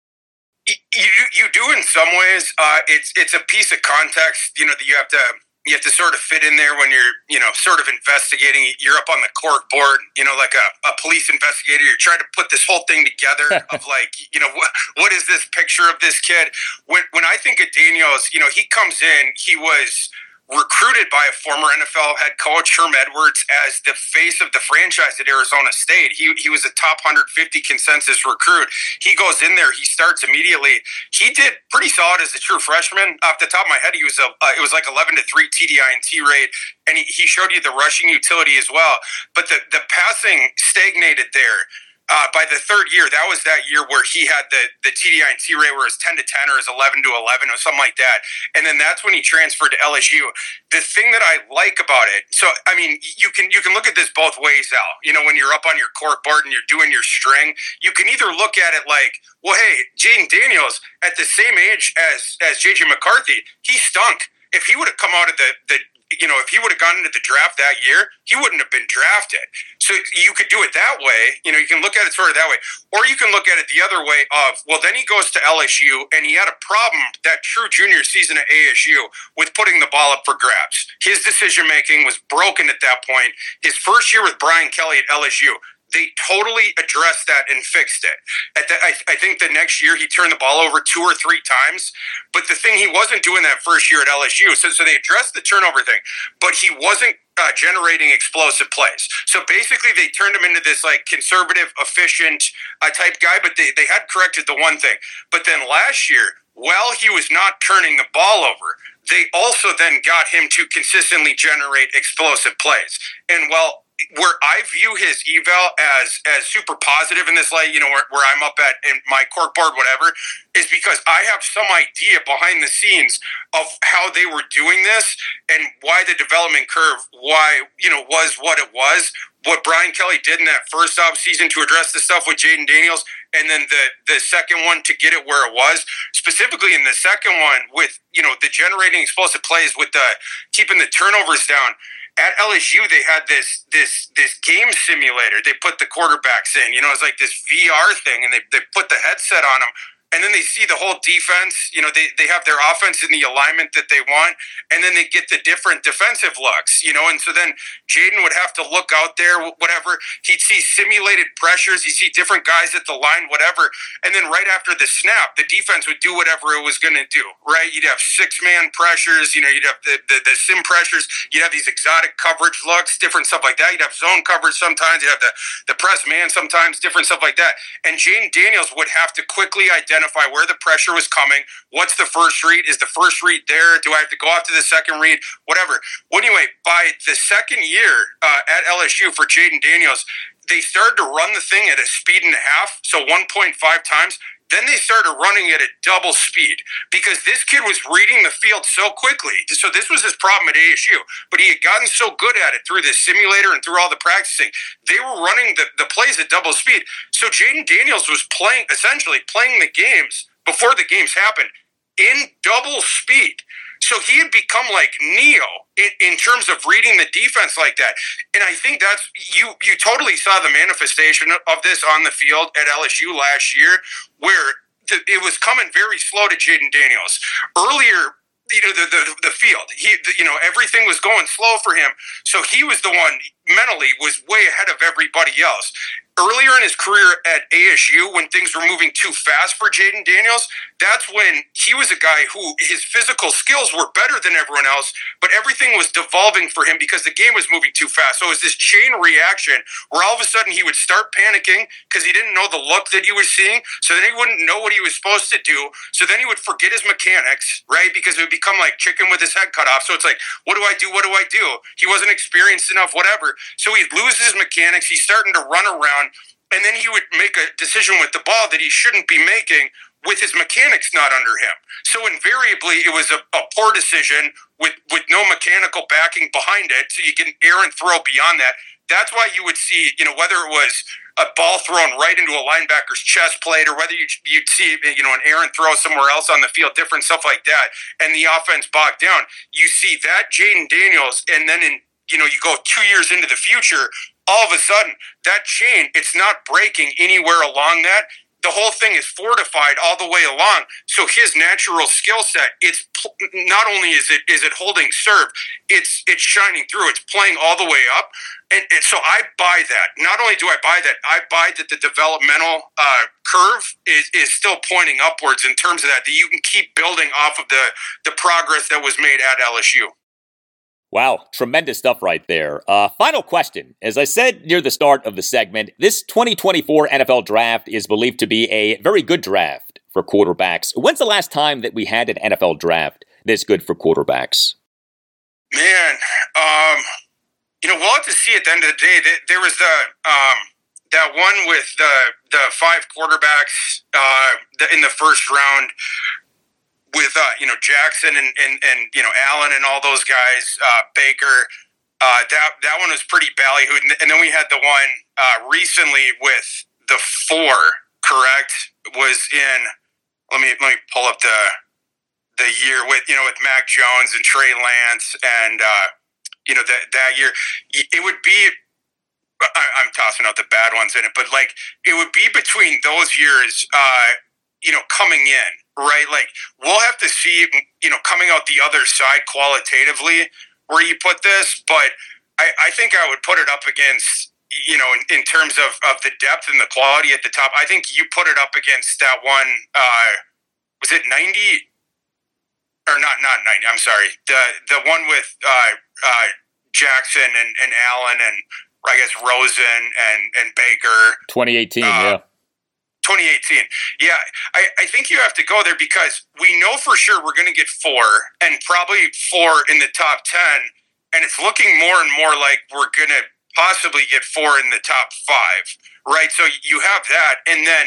You, you, you do in some ways. Uh, it's it's a piece of context, you know, that you have to you have to sort of fit in there when you're, you know, sort of investigating. You're up on the cork board, you know, like a, a police investigator. You're trying to put this whole thing together of like, you know, what what is this picture of this kid? When when I think of Daniels, you know, he comes in, he was recruited by a former N F L head coach, Herm Edwards, as the face of the franchise at Arizona State. He he was a top one hundred fifty consensus recruit. He goes in there, he starts immediately. He did pretty solid as a true freshman. Off the top of my head, he was a uh, it was like eleven to three T D I and T rate, and he, he showed you the rushing utility as well. But the the passing stagnated there. Uh, by the third year, that was that year where he had the, the T D I and T rate where it was ten to ten or it was eleven to eleven or something like that. And then that's when he transferred to L S U. The thing that I like about it, so, I mean, you can you can look at this both ways, Al. You know, when you're up on your cork board and you're doing your string, you can either look at it like, well, hey, Jayden Daniels, at the same age as, as J J McCarthy, he stunk. If he would have come out of the, the you know, if he would have gone into the draft that year, he wouldn't have been drafted. So you could do it that way. You know, you can look at it sort of that way. Or you can look at it the other way of, well, then he goes to L S U and he had a problem that true junior season at A S U with putting the ball up for grabs. His decision-making was broken at that point. His first year with Brian Kelly at L S U, they totally addressed that and fixed it. At the, I, I think the next year he turned the ball over two or three times. But the thing, he wasn't doing that first year at L S U. So, so they addressed the turnover thing, but he wasn't uh, generating explosive plays. So basically they turned him into this like conservative, efficient uh, type guy, but they, they had corrected the one thing. But then last year, while he was not turning the ball over, they also then got him to consistently generate explosive plays. And while where I view his eval as as super positive in this light, you know, where, where I'm up at in my corkboard, whatever, is because I have some idea behind the scenes of how they were doing this and why the development curve, why, you know, was what it was, what Brian Kelly did in that first off season to address the stuff with Jaden Daniels, and then the the second one to get it where it was. Specifically in the second one with, you know, the generating explosive plays with the keeping the turnovers down. At L S U, they had this this this game simulator. They put the quarterbacks in. You know, it's like this V R thing, and they, they put the headset on them. And then they see the whole defense. You know, they, they have their offense in the alignment that they want, and then they get the different defensive looks, you know. And so then Jaden would have to look out there, whatever. He'd see simulated pressures. He'd see different guys at the line, whatever. And then right after the snap, the defense would do whatever it was going to do, right? You'd have six-man pressures. You know, you'd have the, the, the sim pressures. You'd have these exotic coverage looks, different stuff like that. You'd have zone coverage sometimes. You'd have the, the press man sometimes, different stuff like that. And Jaden Daniels would have to quickly identify Identify where the pressure was coming. What's the first read? Is the first read there? Do I have to go off to the second read? Whatever. Well, anyway, by the second year uh, at L S U for Jaden Daniels, they started to run the thing at a speed and a half, so one point five times. Then they started running at a double speed because this kid was reading the field so quickly. So this was his problem at A S U, but he had gotten so good at it through this simulator and through all the practicing. They were running the, the plays at double speed. So Jaden Daniels was playing, essentially playing the games before the games happened in double speed. So he had become like Neo in, in terms of reading the defense like that. And I think that's, you you totally saw the manifestation of this on the field at L S U last year, where the, it was coming very slow to Jaden Daniels. Earlier, you know, the, the, the field, he, the, you know, everything was going slow for him. So he was the one mentally was way ahead of everybody else. Earlier in his career at A S U, when things were moving too fast for Jaden Daniels, that's when he was a guy who his physical skills were better than everyone else, but everything was devolving for him because the game was moving too fast. So it was this chain reaction where all of a sudden he would start panicking because he didn't know the look that he was seeing. So then he wouldn't know what he was supposed to do. So then he would forget his mechanics, right? Because it would become like chicken with his head cut off. So it's like, what do I do? What do I do? He wasn't experienced enough, whatever. So he'd lose his mechanics. He's starting to run around. And then he would make a decision with the ball that he shouldn't be making with his mechanics not under him. So invariably, it was a, a poor decision with, with no mechanical backing behind it, so you get an errant throw beyond that. That's why you would see, you know, whether it was a ball thrown right into a linebacker's chest plate or whether you'd, you'd see, you know, an errant throw somewhere else on the field, different stuff like that, and the offense bogged down. You see that Jaden Daniels, and then in, you know, you go two years into the future, all of a sudden, that chain, it's not breaking anywhere along that. The whole thing is fortified all the way along. So his natural skill set, it's not only is it is it holding serve, it's it's shining through. It's playing all the way up. And, and so I buy that. Not only do I buy that, I buy that the developmental uh, curve is, is still pointing upwards in terms of that, that you can keep building off of the, the progress that was made at L S U. Wow, tremendous stuff right there. Uh, final question. As I said near the start of the segment, this twenty twenty-four N F L draft is believed to be a very good draft for quarterbacks. When's the last time that we had an N F L draft this good for quarterbacks? Man, um, you know, we'll have to see at the end of the day. There was the um, that one with the the five quarterbacks uh, in the first round. With, uh, you know, Jackson and, and, and, you know, Allen and all those guys, uh, Baker, uh, that that one was pretty ballyhooed. And then we had the one uh, recently with the four, correct, was in, let me let me pull up the the year with, you know, with Mac Jones and Trey Lance and uh, you know, that, that year, it would be, I, I'm tossing out the bad ones in it, but like, it would be between those years, uh, you know, coming in, right? Like, we'll have to see, you know, coming out the other side qualitatively where you put this, but I, I think I would put it up against, you know, in, in terms of, of the depth and the quality at the top. I think you put it up against that one, uh, was it ninety? Or not, not ninety, I'm sorry. The the one with uh, uh, Jackson and, and Allen and, I guess, Rosen and, and Baker. twenty eighteen, uh, yeah. twenty eighteen. Yeah, I, I think you have to go there because we know for sure we're going to get four and probably four in the top ten, and it's looking more and more like we're going to possibly get four in the top five, right? So you have that, and then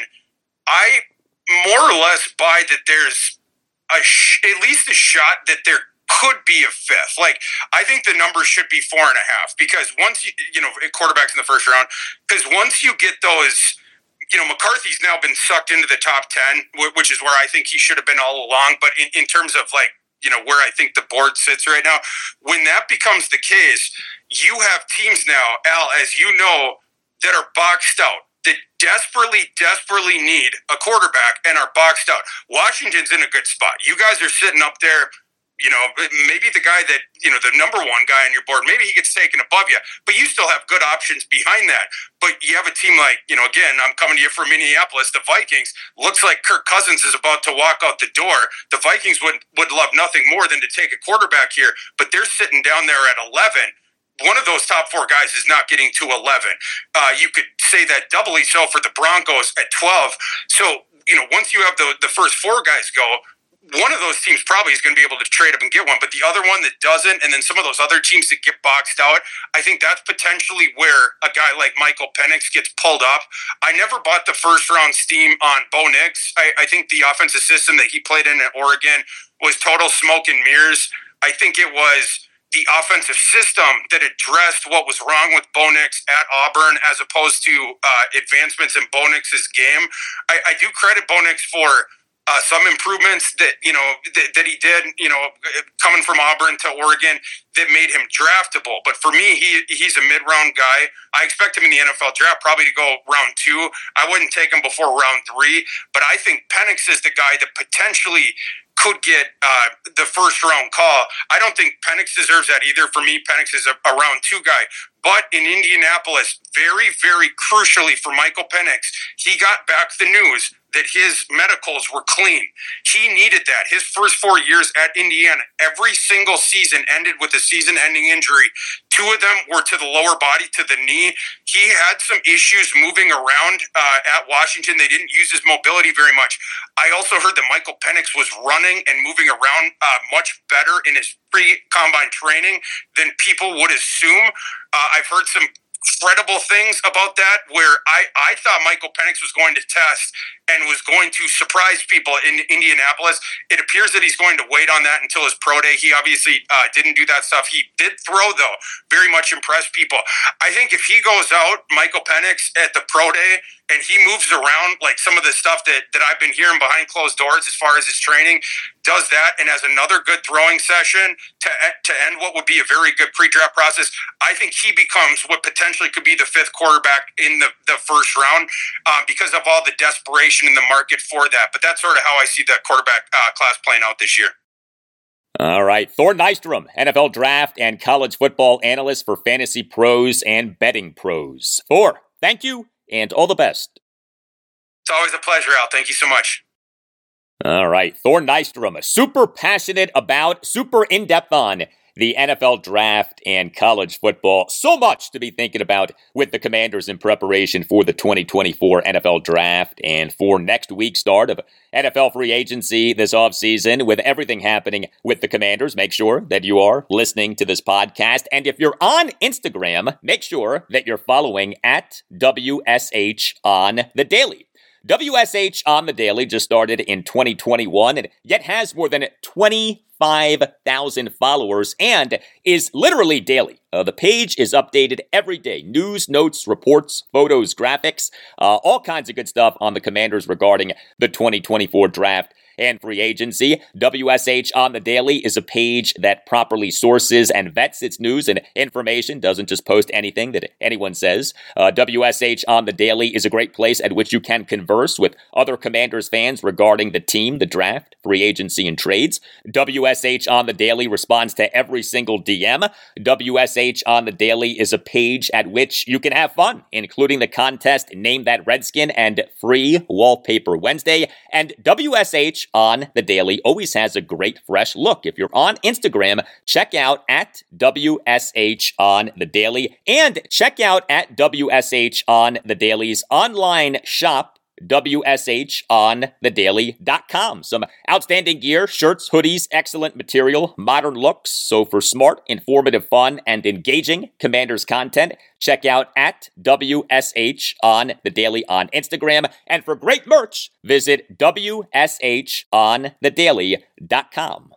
I more or less buy that there's a sh- at least a shot that there could be a fifth. Like, I think the number should be four and a half because once you, you know, quarterbacks in the first round, because once you get those, you know, McCarthy's now been sucked into the top ten, which is where I think he should have been all along. But in, in terms of like, you know, where I think the board sits right now, when that becomes the case, you have teams now, Al, as you know, that are boxed out, that desperately, desperately need a quarterback and are boxed out. Washington's in a good spot. You guys are sitting up there. You know, maybe the guy that, you know, the number one guy on your board, maybe he gets taken above you, but you still have good options behind that. But you have a team like, you know, again, I'm coming to you from Minneapolis, the Vikings. Looks like Kirk Cousins is about to walk out the door. The Vikings would, would love nothing more than to take a quarterback here, but they're sitting down there at eleven. One of those top four guys is not getting to eleven. Uh, you could say that doubly so for the Broncos at twelve. So, you know, once you have the, the first four guys go, one of those teams probably is going to be able to trade up and get one, but the other one that doesn't, and then some of those other teams that get boxed out, I think that's potentially where a guy like Michael Penix gets pulled up. I never bought the first round steam on Bo Nix. I, I think the offensive system that he played in at Oregon was total smoke and mirrors. I think it was the offensive system that addressed what was wrong with Bo Nix at Auburn as opposed to uh, advancements in Bo Nix's game. I, I do credit Bo Nix for Uh, some improvements that, you know, th- that he did, you know, coming from Auburn to Oregon that made him draftable. But for me, he he's a mid-round guy. I expect him in the N F L draft probably to go round two. I wouldn't take him before round three. But I think Penix is the guy that potentially could get uh, the first-round call. I don't think Penix deserves that either. For me, Penix is a, a round two guy. But in Indianapolis, very, very crucially for Michael Penix, he got back the news that his medicals were clean. He needed that. His first four years at Indiana, every single season ended with a season-ending injury. Two of them were to the lower body, to the knee. He had some issues moving around uh, at Washington. They didn't use his mobility very much. I also heard that Michael Penix was running and moving around uh, much better in his pre-combine training than people would assume. Uh, I've heard some credible things about that where I, I thought Michael Penix was going to test and was going to surprise people in Indianapolis. It appears that he's going to wait on that until his pro day. He obviously uh, didn't do that stuff. He did throw, though, very much impressed people. I think if he goes out, Michael Penix, at the pro day, and he moves around like some of the stuff that, that I've been hearing behind closed doors as far as his training, does that and has another good throwing session to to end what would be a very good pre-draft process, I think he becomes what potentially could be the fifth quarterback in the, the first round uh, because of all the desperation in the market for that. But that's sort of how I see that quarterback uh, class playing out this year. All right. Thor Nystrom, N F L draft and college football analyst for Fantasy Pros and Betting Pros. Thor, thank you and all the best. It's always a pleasure, Al. Thank you so much. All right. Thor Nystrom, super passionate about, super in-depth on the N F L draft and college football. So much to be thinking about with the Commanders in preparation for the twenty twenty-four N F L draft and for next week's start of N F L free agency this offseason. With everything happening with the Commanders, make sure that you are listening to this podcast. And if you're on Instagram, make sure that you're following at W S H on the Daily. W S H on the Daily just started in twenty twenty-one and yet has more than twenty-five thousand followers and is literally daily. Uh, the page is updated every day. News, notes, reports, photos, graphics, uh, all kinds of good stuff on the Commanders regarding the twenty twenty-four draft and free agency. W S H on the Daily is a page that properly sources and vets its news and information, doesn't just post anything that anyone says. Uh, W S H on the Daily is a great place at which you can converse with other Commanders fans regarding the team, the draft, free agency, and trades. W S H on the Daily responds to every single D M. W S H on the Daily is a page at which you can have fun, including the contest Name That Redskin and free Wallpaper Wednesday. And W S H on the Daily always has a great fresh look. If you're on Instagram, check out at W S H on the Daily and check out at W S H on the Daily's online shop, W S H on the daily dot com. Some outstanding gear, shirts, hoodies, excellent material, modern looks. So for smart, informative, fun, and engaging Commanders content, check out at W S H on the Daily on Instagram. And for great merch, visit W S H on the daily dot com.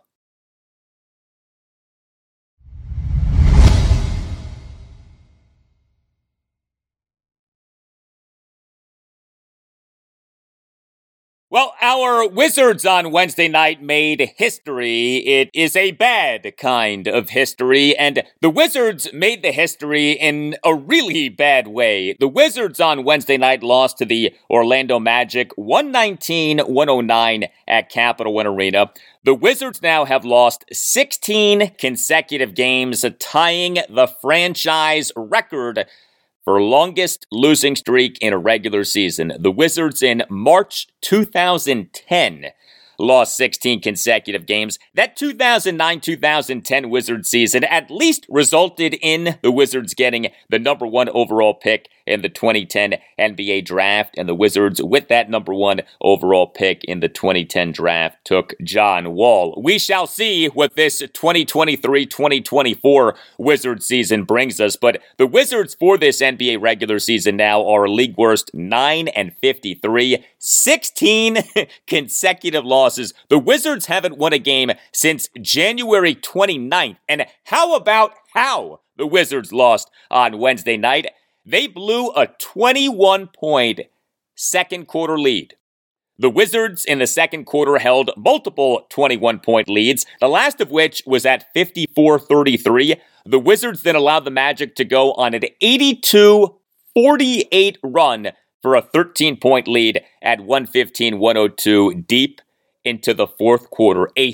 Well, our Wizards on Wednesday night made history. It is a bad kind of history, and the Wizards made the history in a really bad way. The Wizards on Wednesday night lost to the Orlando Magic one nineteen to one oh nine at Capital One Arena. The Wizards now have lost sixteen consecutive games, tying the franchise record for longest losing streak in a regular season. The Wizards in March two thousand ten lost sixteen consecutive games. That two thousand nine two thousand ten Wizards season at least resulted in the Wizards getting the number one overall pick in the twenty ten N B A draft, and the Wizards, with that number one overall pick in the twenty ten draft, took John Wall. We shall see what this twenty twenty-three twenty twenty-four Wizards season brings us, but the Wizards for this N B A regular season now are a league worst nine and fifty-three, sixteen consecutive losses. The Wizards haven't won a game since January twenty-ninth, and how about how the Wizards lost on Wednesday night? They blew a twenty-one point second quarter lead. The Wizards in the second quarter held multiple twenty-one point leads, the last of which was at fifty-four thirty-three. The Wizards then allowed the Magic to go on an eighty-two forty-eight run for a thirteen point lead at one fifteen to one oh two deep into the fourth quarter. A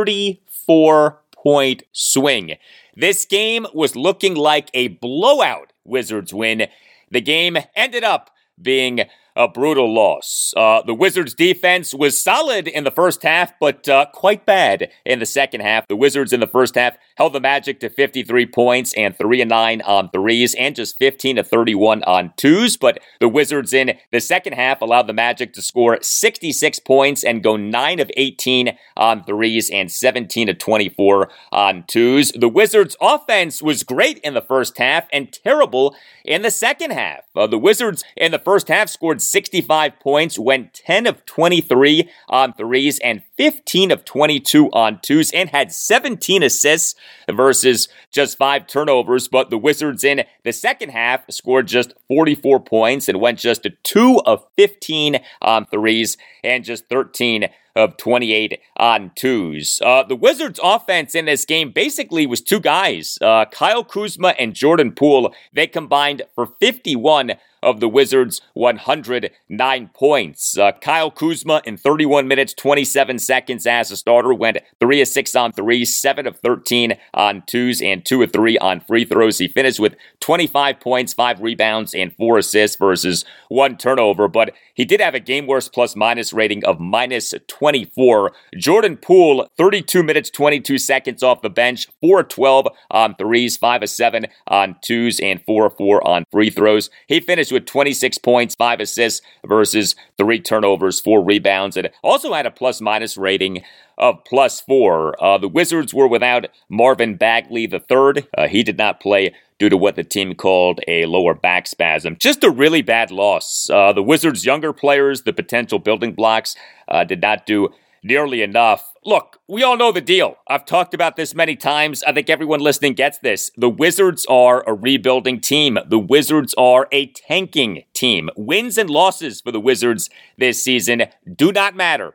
thirty-four point swing. This game was looking like a blowout Wizards win. The game ended up being a brutal loss. Uh, the Wizards' defense was solid in the first half, but uh, quite bad in the second half. The Wizards in the first half held the Magic to fifty-three points and three and nine on threes and just fifteen to thirty-one on twos. But the Wizards in the second half allowed the Magic to score sixty-six points and go nine of eighteen on threes and seventeen to twenty-four on twos. The Wizards' offense was great in the first half and terrible in the second half. Uh, the Wizards in the first half scored sixty-five points, went ten of twenty-three on threes and fifteen of twenty-two on twos, and had seventeen assists versus just five turnovers. But the Wizards in the second half scored just forty-four points and went just to two of fifteen on threes and just thirteen of twenty-eight on twos. Uh, the Wizards' offense in this game basically was two guys, uh, Kyle Kuzma and Jordan Poole. They combined for fifty-one of the Wizards' one hundred nine points. Uh, Kyle Kuzma in thirty-one minutes, twenty-seven seconds as a starter went three of six on threes, seven of thirteen on twos, and two of three on free throws. He finished with twenty-five points, five rebounds, and four assists versus one turnover, but he did have a game worst plus minus rating of minus twenty-four. Jordan Poole, thirty-two minutes, twenty-two seconds off the bench, four of twelve on threes, five of seven on twos, and four of four on free throws. He finished with twenty-six points, five assists versus three turnovers, four rebounds, and also had a plus minus rating of plus four. Uh, the Wizards were without Marvin Bagley the third. Uh, he did not play due to what the team called a lower back spasm. Just a really bad loss. Uh, the Wizards' younger players, the potential building blocks, uh, did not do nearly enough. Look, we all know the deal. I've talked about this many times. I think everyone listening gets this. The Wizards are a rebuilding team. The Wizards are a tanking team. Wins and losses for the Wizards this season do not matter.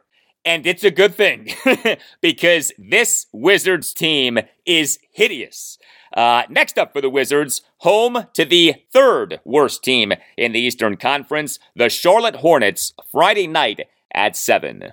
And it's a good thing because this Wizards team is hideous. Uh, next up for the Wizards, home to the third worst team in the Eastern Conference, the Charlotte Hornets, Friday night at seven.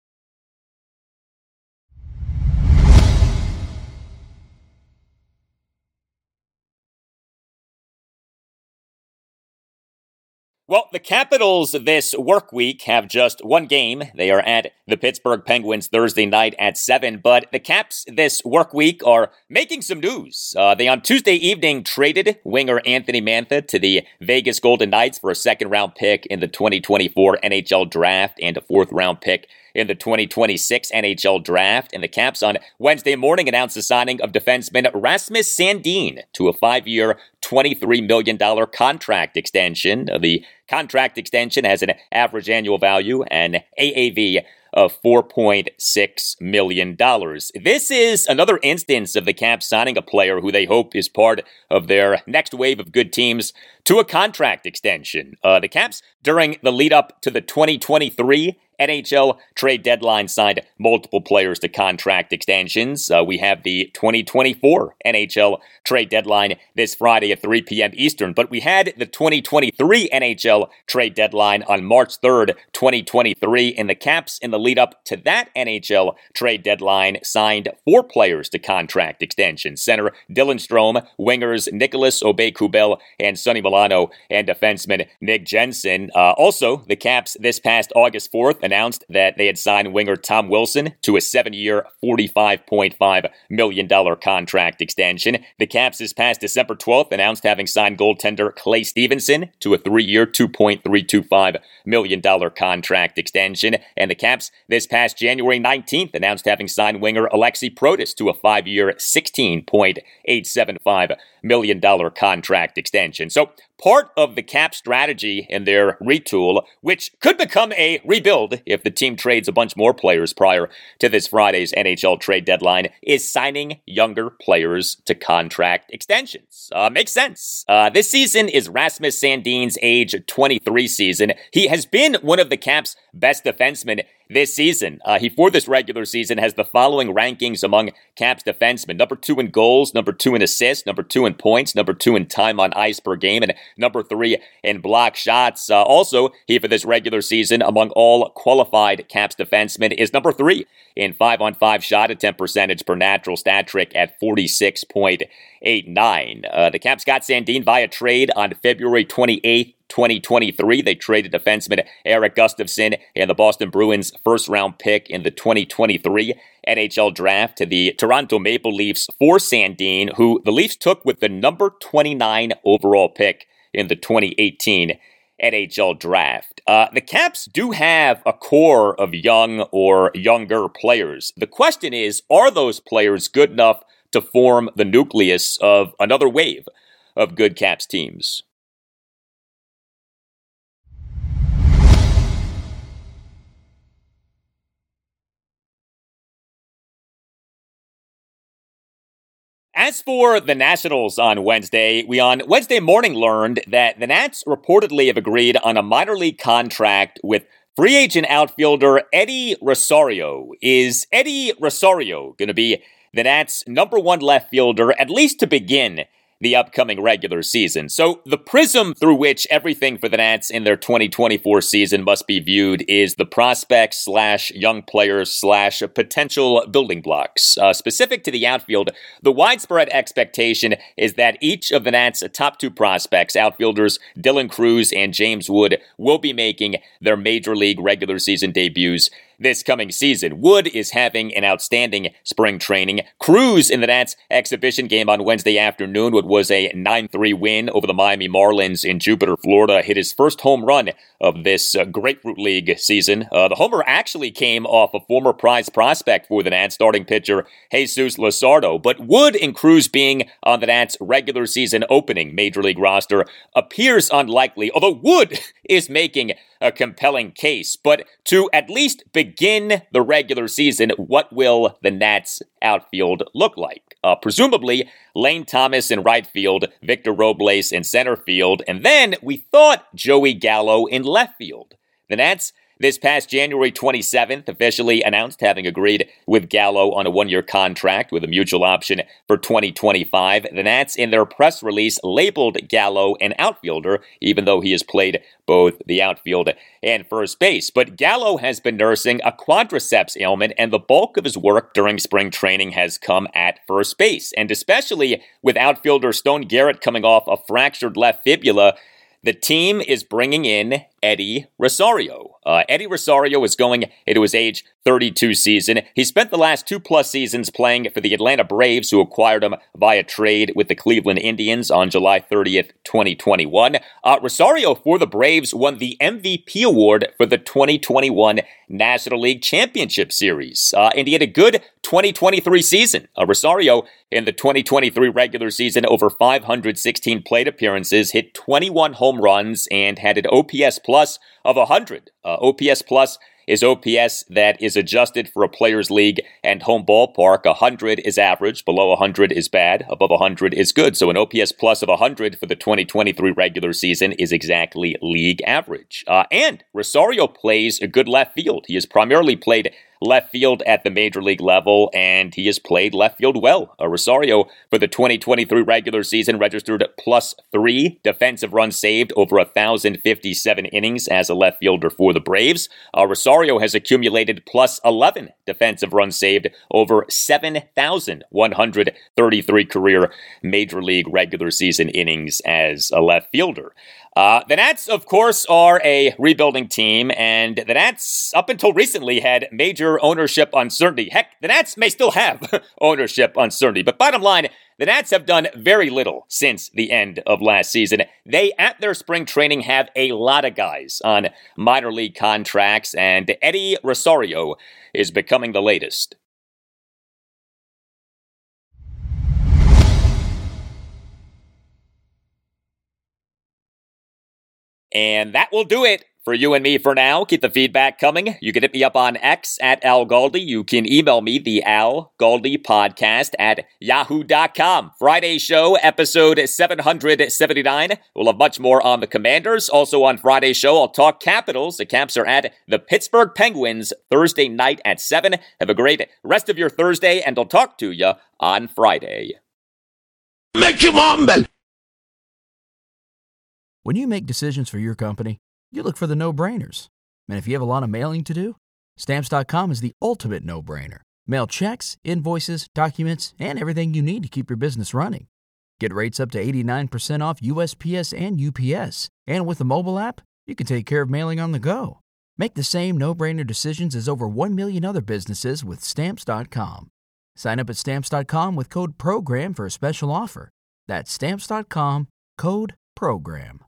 Well, the Capitals this work week have just one game. They are at the Pittsburgh Penguins Thursday night at seven. But the Caps this work week are making some news. Uh, they on Tuesday evening traded winger Anthony Mantha to the Vegas Golden Knights for a second-round pick in the twenty twenty-four N H L Draft and a fourth-round pick in the twenty twenty-six N H L Draft. And the Caps on Wednesday morning announced the signing of defenseman Rasmus Sandin to a five-year, twenty-three million dollars contract extension. The contract extension has an average annual value and A A V of four point six million dollars. This is another instance of the Caps signing a player who they hope is part of their next wave of good teams to a contract extension. Uh, the Caps, during the lead-up to the twenty twenty-three N H L trade deadline, signed multiple players to contract extensions. Uh, we have the twenty twenty-four N H L trade deadline this Friday at three p.m. Eastern, but we had the twenty twenty-three N H L trade deadline on March third, twenty twenty-three, and the Caps in the lead up to that N H L trade deadline signed four players to contract extensions. Center Dylan Strome, wingers Nicholas Aube-Kubel and Sonny Milano, and defenseman Nick Jensen. Uh, also, the Caps this past August fourth announced that they had signed winger Tom Wilson to a seven-year, forty-five point five million dollars contract extension. The Caps this past December twelfth announced having signed goaltender Clay Stevenson to a three-year, two point three two five million dollars contract extension. And the Caps this past January nineteenth announced having signed winger Alexi Protas to a five-year, sixteen point eight seven five million dollars contract extension. So part of the Cap strategy in their retool, which could become a rebuild if the team trades a bunch more players prior to this Friday's N H L trade deadline, is signing younger players to contract extensions. Uh, makes sense. Uh, this season is Rasmus Sandin's age twenty-three season. He has been one of the Caps' best defensemen this season. Uh, he, for this regular season, has the following rankings among Caps defensemen. Number two in goals, number two in assists, number two in points, number two in time on ice per game, and number three in block shots. Uh, also, he, for this regular season, among all qualified Caps defensemen, is number three in five-on-five shot attempt percentage per natural stat trick at forty-six point eight nine. Uh, the Caps got Sandin via trade on February twenty-eighth, twenty twenty-three. They traded defenseman Eric Gustafson and the Boston Bruins' first-round pick in the twenty twenty-three N H L Draft to the Toronto Maple Leafs for Sandin, who the Leafs took with the number twenty-nine overall pick in the twenty eighteen N H L Draft. Uh, the Caps do have a core of young or younger players. The question is, are those players good enough to form the nucleus of another wave of good Caps teams? As for the Nationals on Wednesday, we on Wednesday morning learned that the Nats reportedly have agreed on a minor league contract with free agent outfielder Eddie Rosario. Is Eddie Rosario going to be the Nats' number one left fielder, at least to begin the upcoming regular season? So the prism through which everything for the Nats in their twenty twenty-four season must be viewed is the prospects slash young players slash potential building blocks. Uh, specific to the outfield, the widespread expectation is that each of the Nats' top two prospects, outfielders Dylan Cruz and James Wood, will be making their major league regular season debuts this coming season. Wood is having an outstanding spring training. Cruz in the Nats exhibition game on Wednesday afternoon, what was a nine three win over the Miami Marlins in Jupiter, Florida, hit his first home run of this uh, Grapefruit League season. Uh, the homer actually came off a former prize prospect for the Nats, starting pitcher Jesus Luzardo. But Wood and Cruz being on the Nats regular season opening major league roster appears unlikely, although Wood is making a compelling case. But to at least begin the regular season, what will the Nats outfield look like? Uh, presumably, Lane Thomas in right field, Victor Robles in center field, and then we thought Joey Gallo in left field. The Nats this past January twenty-seventh, officially announced having agreed with Gallo on a one-year contract with a mutual option for twenty twenty-five. The Nats, in their press release, labeled Gallo an outfielder, even though he has played both the outfield and first base. But Gallo has been nursing a quadriceps ailment, and the bulk of his work during spring training has come at first base. And especially with outfielder Stone Garrett coming off a fractured left fibula, the team is bringing in Eddie Rosario. Uh, Eddie Rosario is going into his age thirty-two season. He spent the last two-plus seasons playing for the Atlanta Braves, who acquired him via trade with the Cleveland Indians on July thirtieth, twenty twenty-one. Uh, Rosario, for the Braves, won the M V P award for the twenty twenty-one National League Championship Series. Uh, and he had a good twenty twenty-three season. Uh, Rosario, in the twenty twenty-three regular season, over five hundred sixteen plate appearances, hit twenty-one home runs, and had an O P S plus of one hundred. Uh, O P S plus is O P S that is adjusted for a player's league and home ballpark. one hundred is average, below one hundred is bad, above one hundred is good. So an O P S plus of one hundred for the twenty twenty-three regular season is exactly league average. Uh, and Rosario plays a good left field. He has primarily played left field at the major league level, and he has played left field well. Uh, Rosario, for the twenty twenty-three regular season, registered plus three defensive runs saved over one thousand fifty-seven innings as a left fielder for the Braves. Uh, Rosario has accumulated plus eleven defensive runs saved over seven thousand one hundred thirty-three career major league regular season innings as a left fielder. Uh, the Nats, of course, are a rebuilding team, and the Nats, up until recently, had major ownership uncertainty. Heck, the Nats may still have ownership uncertainty, but bottom line, the Nats have done very little since the end of last season. They, at their spring training, have a lot of guys on minor league contracts, and Eddie Rosario is becoming the latest. And that will do it for you and me for now. Keep the feedback coming. You can hit me up on X at Al Galdi. You can email me, the Al Galdi podcast at yahoo dot com. Friday show, episode seven seventy-nine. We'll have much more on the Commanders. Also on Friday's show, I'll talk Capitals. The Caps are at the Pittsburgh Penguins Thursday night at seven. Have a great rest of your Thursday, and I'll talk to you on Friday. Make him humble. When you make decisions for your company, you look for the no-brainers. And if you have a lot of mailing to do, Stamps dot com is the ultimate no-brainer. Mail checks, invoices, documents, and everything you need to keep your business running. Get rates up to eighty-nine percent off U S P S and U P S. And with the mobile app, you can take care of mailing on the go. Make the same no-brainer decisions as over one million other businesses with Stamps dot com. Sign up at Stamps dot com with code PROGRAM for a special offer. That's Stamps dot com, code PROGRAM.